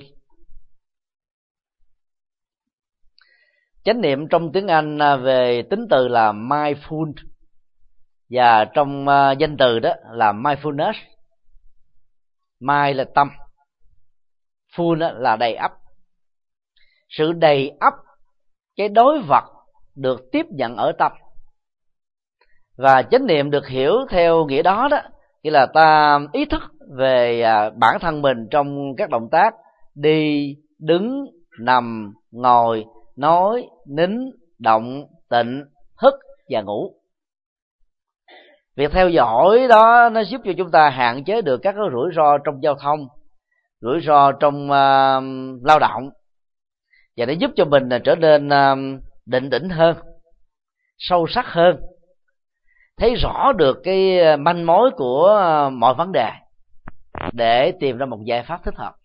Chánh niệm trong tiếng Anh về tính từ là mindful, và trong danh từ đó là mindfulness. Mind là tâm, full là đầy ắp. Sự đầy ắp cái đối vật được tiếp nhận ở tâm. Và chánh niệm được hiểu theo nghĩa đó nghĩa là ta ý thức về bản thân mình trong các động tác đi, đứng, nằm, ngồi, nói, nín, động, tịnh, thức và ngủ. Việc theo dõi đó nó giúp cho chúng ta hạn chế được các cái rủi ro trong giao thông, rủi ro trong lao động, và nó giúp cho mình trở nên định tĩnh hơn, sâu sắc hơn, thấy rõ được cái manh mối của mọi vấn đề để tìm ra một giải pháp thích hợp.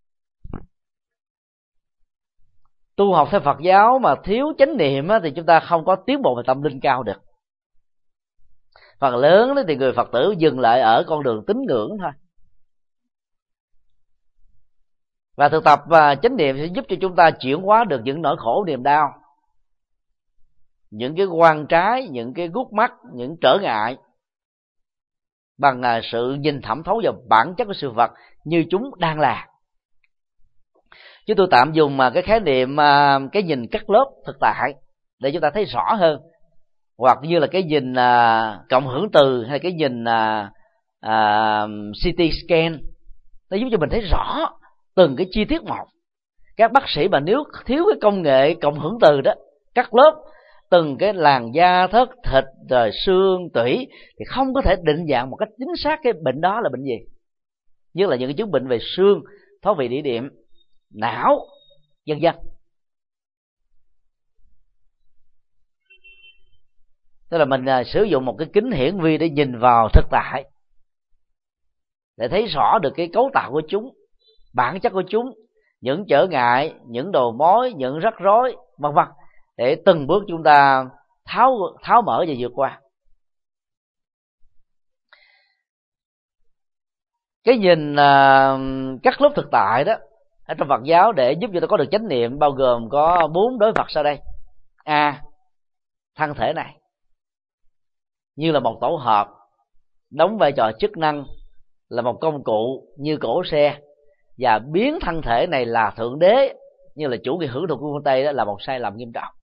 Tu học theo Phật giáo mà thiếu chánh niệm thì chúng ta không có tiến bộ về tâm linh cao được. Phần lớn thì người Phật tử dừng lại ở con đường tín ngưỡng thôi. Và thực tập chánh niệm sẽ giúp cho chúng ta chuyển hóa được những nỗi khổ niềm đau, những cái quan trái, những cái gút mắt, những trở ngại, bằng sự nhìn thẩm thấu vào bản chất của sự vật như chúng đang là. Chứ tôi tạm dùng cái khái niệm cái nhìn cắt lớp thực tại để chúng ta thấy rõ hơn, hoặc như là cái nhìn cộng hưởng từ, hay cái nhìn CT scan, nó giúp cho mình thấy rõ từng cái chi tiết một. Các bác sĩ mà nếu thiếu cái công nghệ cộng hưởng từ đó, cắt lớp từng cái làn da, thất, thịt, rồi xương, tủy, thì không có thể định dạng một cách chính xác cái bệnh đó là bệnh gì. Như là những cái chứng bệnh về xương, thoát vị đĩa đệm, não, vân vân. Tức là mình sử dụng một cái kính hiển vi để nhìn vào thực tại, để thấy rõ được cái cấu tạo của chúng, bản chất của chúng, những trở ngại, những đầu mối, những rắc rối, vân vân, để từng bước chúng ta tháo mở và vượt qua. Cái nhìn cắt lớp thực tại đó ở trong Phật giáo để giúp cho ta có được chánh niệm bao gồm có 4 đối vật sau đây. A, thân thể này như là một tổ hợp đóng vai trò chức năng là một công cụ như cỗ xe, và biến thân thể này là thượng đế như là chủ nghĩa hưởng thụ của phương Tây, đó là một sai lầm nghiêm trọng.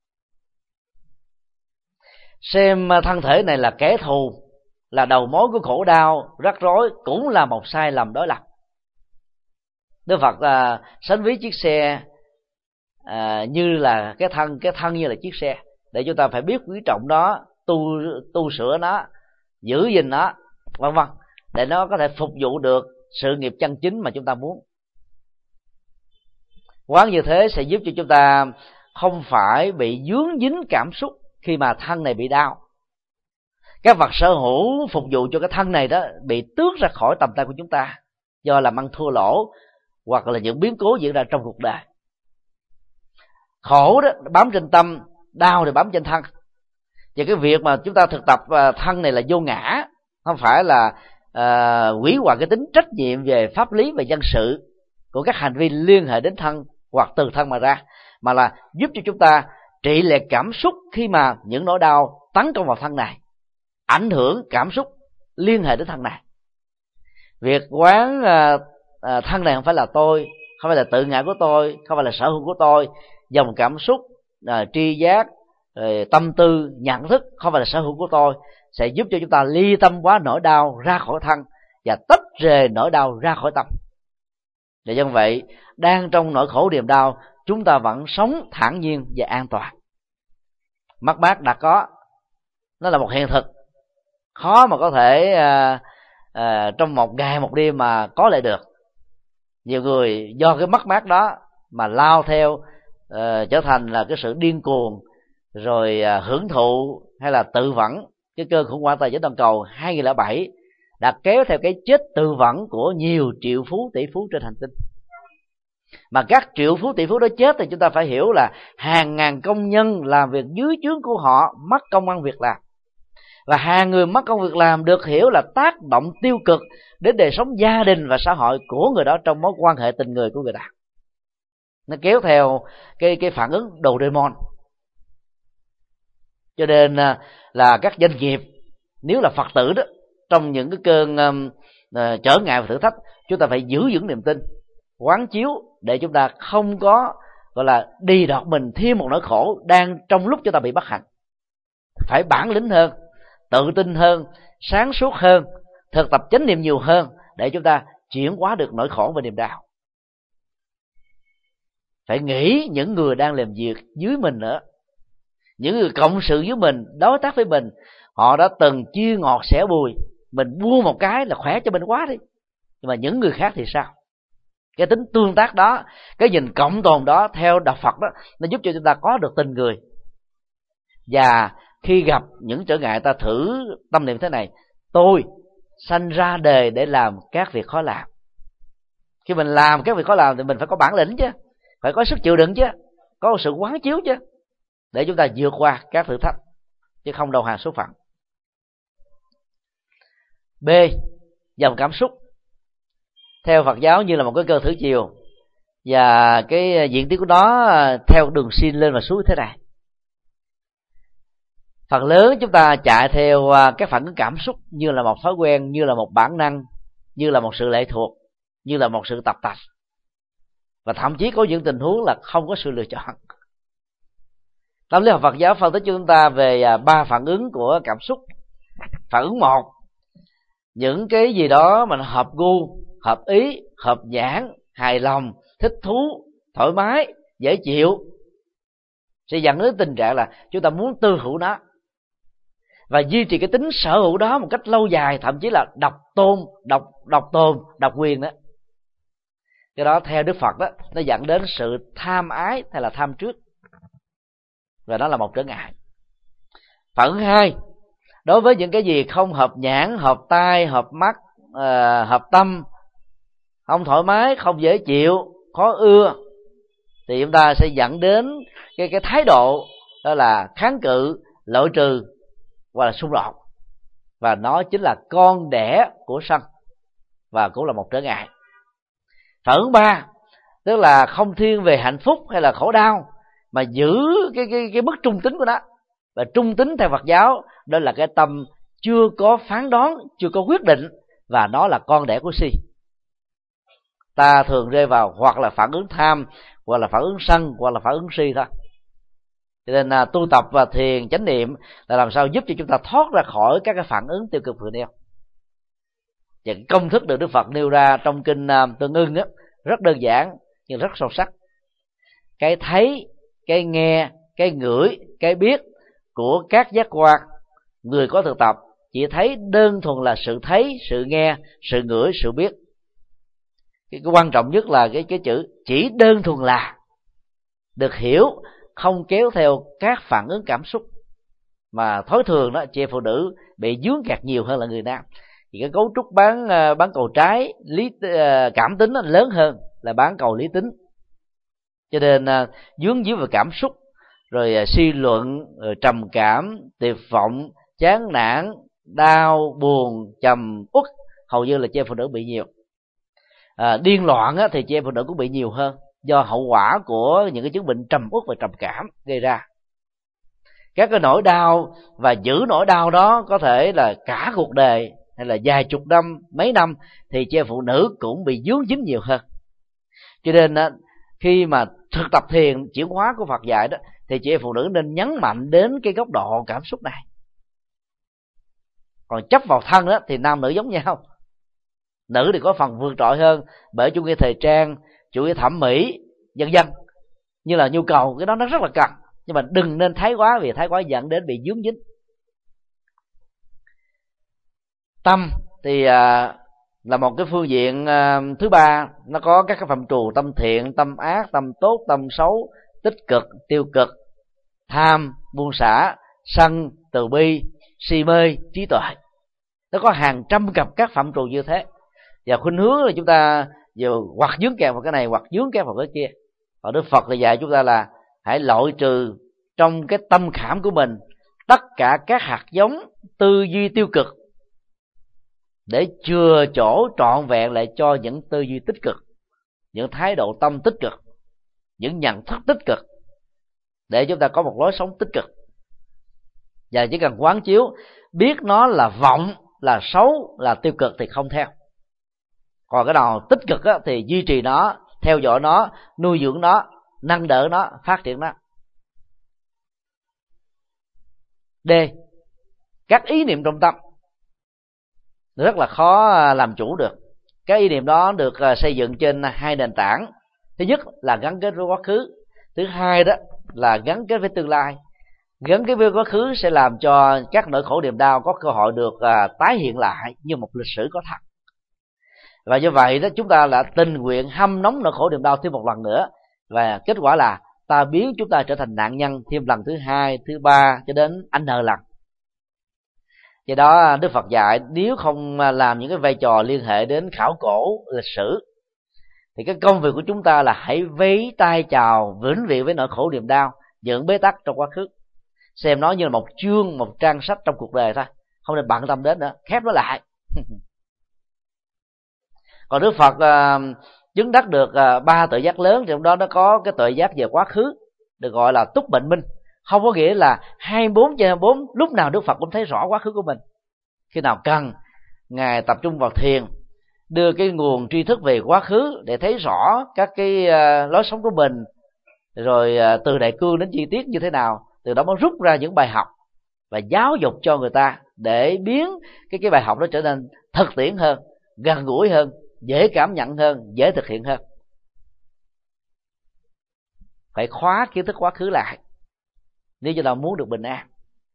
Xem thân thể này là kẻ thù, là đầu mối của khổ đau, rắc rối, cũng là một sai lầm đối lập. Đức Phật sánh ví chiếc xe như là cái thân như là chiếc xe, để chúng ta phải biết quý trọng nó, tu sửa nó, giữ gìn nó, vân vân, để nó có thể phục vụ được sự nghiệp chân chính mà chúng ta muốn. Quán như thế sẽ giúp cho chúng ta không phải bị vướng dính cảm xúc khi mà thân này bị đau. Các vật sở hữu phục vụ cho cái thân này đó bị tước ra khỏi tầm tay của chúng ta do làm ăn thua lỗ hoặc là những biến cố diễn ra trong cuộc đời. Khổ đó bám trên tâm, đau thì bám trên thân. Và cái việc mà chúng ta thực tập thân này là vô ngã, không phải là hủy hoại cái tính trách nhiệm về pháp lý và dân sự của các hành vi liên hệ đến thân hoặc từ thân mà ra, mà là giúp cho chúng ta trị liệt cảm xúc khi mà những nỗi đau tấn công vào thân này, ảnh hưởng cảm xúc liên hệ đến thân này. Việc quán thân này không phải là tôi, không phải là tự ngã của tôi, không phải là sở hữu của tôi, dòng cảm xúc, tri giác, tâm tư, nhận thức không phải là sở hữu của tôi, sẽ giúp cho chúng ta ly tâm hóa nỗi đau ra khỏi thân và tách rời nỗi đau ra khỏi tâm. Và do vậy, đang trong nỗi khổ niềm đau, chúng ta vẫn sống thản nhiên và an toàn. Mất mát đã có, nó là một hiện thực, khó mà có thể trong một ngày một đêm mà có lại được. Nhiều người do cái mất mát đó mà lao theo trở thành là cái sự điên cuồng, rồi hưởng thụ hay là tự vẫn cái cơn khủng hoảng tài chính toàn cầu 2007 đã kéo theo cái chết tự vẫn của nhiều triệu phú tỷ phú trên hành tinh. Mà các triệu phú tỷ phú đó chết thì chúng ta phải hiểu là hàng ngàn công nhân làm việc dưới trướng của họ mất công ăn việc làm, và hàng người mất công việc làm được hiểu là tác động tiêu cực đến đời sống gia đình và xã hội của người đó trong mối quan hệ tình người của người ta. Nó kéo theo cái phản ứng Doraemon. Cho nên là các doanh nghiệp, nếu là Phật tử đó, trong những cái cơn trở ngại và thử thách, chúng ta phải giữ vững niềm tin, quán chiếu để chúng ta không có gọi là đi đọt mình thêm một nỗi khổ đang trong lúc chúng ta bị bất hạnh. Phải bản lĩnh hơn, tự tin hơn, sáng suốt hơn, thực tập chánh niệm nhiều hơn để chúng ta chuyển hóa được nỗi khổ và niềm đau. Phải nghĩ những người đang làm việc dưới mình nữa, những người cộng sự với mình, đối tác với mình, họ đã từng chia ngọt sẻ bùi, mình buông một cái là khỏe cho mình quá đi. Nhưng mà những người khác thì sao? Cái tính tương tác đó, cái nhìn cộng tồn đó theo đạo Phật đó, nó giúp cho chúng ta có được tình người. Và khi gặp những trở ngại, ta thử tâm niệm thế này: tôi sanh ra đời để làm các việc khó làm. Khi mình làm các việc khó làm thì mình phải có bản lĩnh chứ, phải có sức chịu đựng chứ, có sự quán chiếu chứ, để chúng ta vượt qua các thử thách, chứ không đầu hàng số phận. B. Dòng cảm xúc theo Phật giáo như là một cái cơ thử chiều, và cái diễn tiến của nó theo đường sin lên và xuống như thế này. Phần lớn chúng ta chạy theo các phản ứng cảm xúc như là một thói quen, như là một bản năng, như là một sự lệ thuộc, như là một sự tập tành, và thậm chí có những tình huống là không có sự lựa chọn. Tâm lý học Phật giáo phân tích cho chúng ta về 3 phản ứng của cảm xúc. Phản ứng 1, những cái gì đó mà nó hợp gu, hợp ý, hợp nhãn, hài lòng, thích thú, thoải mái, dễ chịu, sẽ dẫn đến tình trạng là chúng ta muốn tư hữu nó và duy trì cái tính sở hữu đó một cách lâu dài, thậm chí là độc quyền đó. Cái đó theo Đức Phật đó, nó dẫn đến sự tham ái hay là tham trước, và đó là một trở ngại. Phản ứng 2, đối với những cái gì không hợp nhãn, hợp tai, hợp mắt, hợp tâm, không thoải mái, không dễ chịu, khó ưa, thì chúng ta sẽ dẫn đến cái thái độ đó là kháng cự, loại trừ hoặc là xung đột, và nó chính là con đẻ của sân và cũng là một trở ngại. Phản ứng 3, tức là không thiên về hạnh phúc hay là khổ đau, mà giữ cái mức trung tính của nó. Và trung tính theo Phật giáo đó là cái tâm chưa có phán đoán, chưa có quyết định, và nó là con đẻ của si. Ta thường rơi vào hoặc là phản ứng tham, hoặc là phản ứng sân, hoặc là phản ứng si thôi. Cho nên tu tập và thiền chánh niệm là làm sao giúp cho chúng ta thoát ra khỏi các cái phản ứng tiêu cực vừa nêu. Và cái công thức được Đức Phật nêu ra trong kinh Tương Ưng đó, rất đơn giản nhưng rất sâu sắc. Cái thấy, cái nghe, cái ngửi, cái biết của các giác quan người có thực tập chỉ thấy đơn thuần là sự thấy, sự nghe, sự ngửi, sự biết. Cái quan trọng nhất là cái chữ chỉ đơn thuần là được hiểu, không kéo theo các phản ứng cảm xúc. Mà thói thường đó, chị em phụ nữ bị dướng kẹt nhiều hơn là người nam. Thì cái cấu trúc bán cầu trái cảm tính nó lớn hơn là bán cầu lý tính, cho nên dướng díu về cảm xúc, rồi suy luận, rồi trầm cảm, tuyệt vọng, chán nản, đau, buồn, trầm uất, hầu như là chị em phụ nữ bị nhiều. Điên loạn thì chị em phụ nữ cũng bị nhiều hơn, do hậu quả của những cái chứng bệnh trầm uất và trầm cảm gây ra. Các cái nỗi đau và giữ nỗi đau đó có thể là cả cuộc đời hay là vài chục năm, mấy năm, thì chị em phụ nữ cũng bị dướng dính nhiều hơn. Cho nên khi mà thực tập thiền chuyển hóa của Phật dạy đó, thì chị em phụ nữ nên nhấn mạnh đến cái góc độ cảm xúc này. Còn chấp vào thân đó thì nam nữ giống nhau. Nữ thì có phần vượt trội hơn bởi chủ nghĩa thời trang, chủ nghĩa thẩm mỹ, vân vân, như là nhu cầu, cái đó nó rất là cần, nhưng mà đừng nên thái quá, vì thái quá dẫn đến bị dướng dính. Tâm thì là một cái phương diện thứ ba, nó có các cái phạm trù: tâm thiện, tâm ác, tâm tốt, tâm xấu, tích cực, tiêu cực, tham, buông xả, sân, từ bi, si mê, trí tuệ. Nó có hàng trăm cặp các phạm trù như thế, và khuynh hướng là chúng ta vừa hoặc dướng kẹt vào cái này hoặc dướng kẹt vào cái kia. Còn Đức Phật thì dạy chúng ta là hãy loại trừ trong cái tâm khảm của mình tất cả các hạt giống tư duy tiêu cực, để chừa chỗ trọn vẹn lại cho những tư duy tích cực, những thái độ tâm tích cực, những nhận thức tích cực, để chúng ta có một lối sống tích cực. Và chỉ cần quán chiếu biết nó là vọng, là xấu, là tiêu cực thì không theo. Còn cái nào tích cực thì duy trì nó, theo dõi nó, nuôi dưỡng nó, nâng đỡ nó, phát triển nó. D. Các ý niệm trong tâm rất là khó làm chủ được. Các ý niệm đó được xây dựng trên hai nền tảng. Thứ nhất là gắn kết với quá khứ. Thứ hai đó là gắn kết với tương lai. Gắn kết với quá khứ sẽ làm cho các nỗi khổ niềm đau có cơ hội được tái hiện lại như một lịch sử có thật. Và như vậy đó, chúng ta là tình nguyện hâm nóng nỗi khổ niềm đau thêm một lần nữa, và kết quả là ta biến chúng ta trở thành nạn nhân thêm lần thứ hai, thứ ba, cho đến n lần. Do đó Đức Phật dạy nếu không làm những cái vai trò liên hệ đến khảo cổ lịch sử, thì cái công việc của chúng ta là hãy vẫy tay chào vĩnh viễn với nỗi khổ niềm đau, những bế tắc trong quá khứ, xem nó như là một chương, một trang sách trong cuộc đời thôi, không nên bận tâm đến nữa, khép nó lại. Còn Đức Phật chứng đắc được 3 tuệ giác lớn, trong đó nó có cái tuệ giác về quá khứ, được gọi là túc bệnh minh. Không có nghĩa là 24/24 lúc nào Đức Phật cũng thấy rõ quá khứ của mình. Khi nào cần, Ngài tập trung vào thiền, đưa cái nguồn tri thức về quá khứ để thấy rõ các cái lối sống của mình, rồi từ đại cương đến chi tiết như thế nào, từ đó mới rút ra những bài học và giáo dục cho người ta, để biến cái bài học đó trở nên thực tiễn hơn, gần gũi hơn, dễ cảm nhận hơn, dễ thực hiện hơn. Phải khóa kiến thức quá khứ lại nếu như ta muốn được bình an.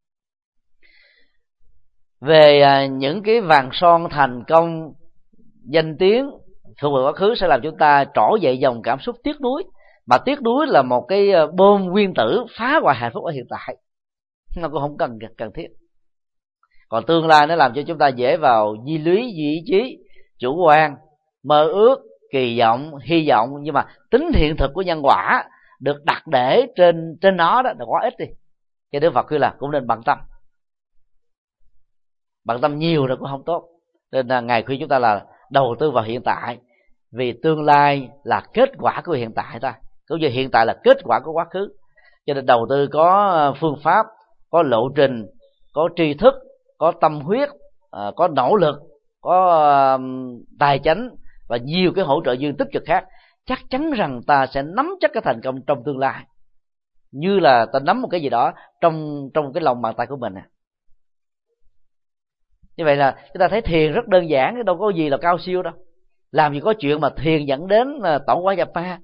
Về những cái vàng son thành công, danh tiếng thuộc về quá khứ sẽ làm chúng ta trỗi dậy dòng cảm xúc tiếc nuối, mà tiếc nuối là một cái bom nguyên tử phá hoại hạnh phúc ở hiện tại, nó cũng không cần thiết. Còn tương lai nó làm cho chúng ta dễ vào di lý, di ý chí, chủ quan, mơ ước, kỳ vọng, hy vọng, nhưng mà tính hiện thực của nhân quả được đặt để trên nó đó là quá ít đi. Cho Đức Phật khuyên là cũng nên bận tâm. Bận tâm nhiều rồi cũng không tốt, nên là Ngài khuyên chúng ta là đầu tư vào hiện tại, vì tương lai là kết quả của hiện tại thôi, cũng như hiện tại là kết quả của quá khứ. Cho nên đầu tư có phương pháp, có lộ trình, có tri thức, có tâm huyết, có nỗ lực, có tài chánh và nhiều cái hỗ trợ duyên tích cực khác, chắc chắn rằng ta sẽ nắm chắc cái thành công trong tương lai, như là ta nắm một cái gì đó trong cái lòng bàn tay của mình. Như vậy là chúng ta thấy thiền rất đơn giản, đâu có gì là cao siêu đâu. Làm gì có chuyện mà thiền dẫn đến tẩu quả nhập ma.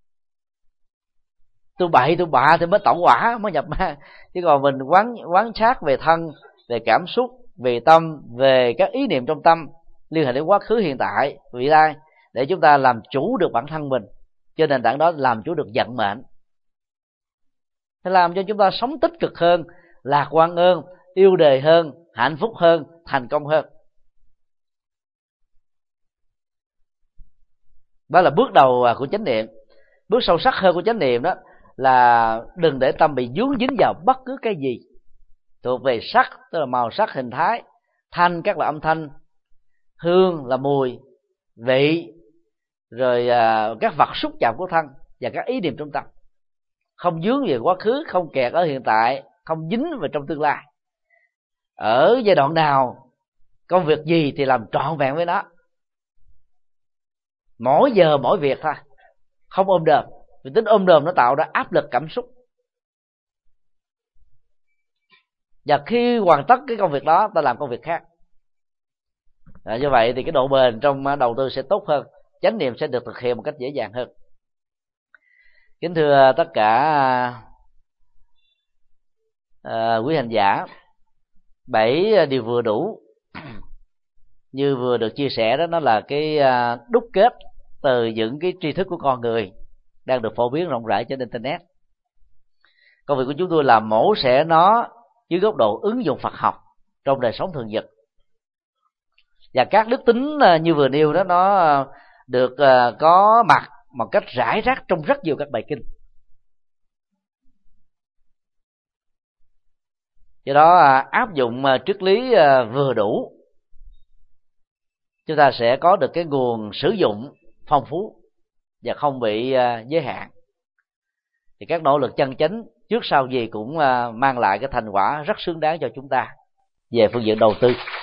Tôi bậy tôi bạ thì mới tẩu quả, mới nhập ma. Chứ còn mình quán sát về thân, về cảm xúc, về tâm, về các ý niệm trong tâm liên hệ đến quá khứ, hiện tại, vị lai, để chúng ta làm chủ được bản thân mình. Trên nền tảng đó làm chủ được vận mệnh, để làm cho chúng ta sống tích cực hơn, lạc quan hơn, yêu đời hơn, hạnh phúc hơn, thành công hơn. Đó là bước đầu của chánh niệm. Bước sâu sắc hơn của chánh niệm đó là đừng để tâm bị dướng dính vào bất cứ cái gì thuộc về sắc, tức là màu sắc, hình thái; thanh, các loại âm thanh; hương là mùi, vị, rồi các vật xúc chạm của thân, và các ý niệm trong tâm. Không dướng về quá khứ, không kẹt ở hiện tại, không dính về trong tương lai. Ở giai đoạn nào, công việc gì thì làm trọn vẹn với nó, mỗi giờ mỗi việc thôi, không ôm đồm. Vì tính ôm đồm nó tạo ra áp lực cảm xúc. Và khi hoàn tất cái công việc đó, ta làm công việc khác. Như vậy thì cái độ bền trong đầu tư sẽ tốt hơn, chánh niệm sẽ được thực hiện một cách dễ dàng hơn. Kính thưa tất cả quý hành giả, 7 điều vừa đủ như vừa được chia sẻ đó, nó là cái đúc kết từ những cái tri thức của con người đang được phổ biến rộng rãi trên internet. Công việc của chúng tôi là mổ xẻ nó dưới góc độ ứng dụng Phật học trong đời sống thường nhật. Và các đức tính như vừa nêu đó, nó được có mặt một cách rải rác trong rất nhiều các bài kinh. Do đó áp dụng triết lý vừa đủ, chúng ta sẽ có được cái nguồn sử dụng phong phú và không bị giới hạn. Thì các nỗ lực chân chánh trước sau gì cũng mang lại cái thành quả rất xứng đáng cho chúng ta về phương diện đầu tư.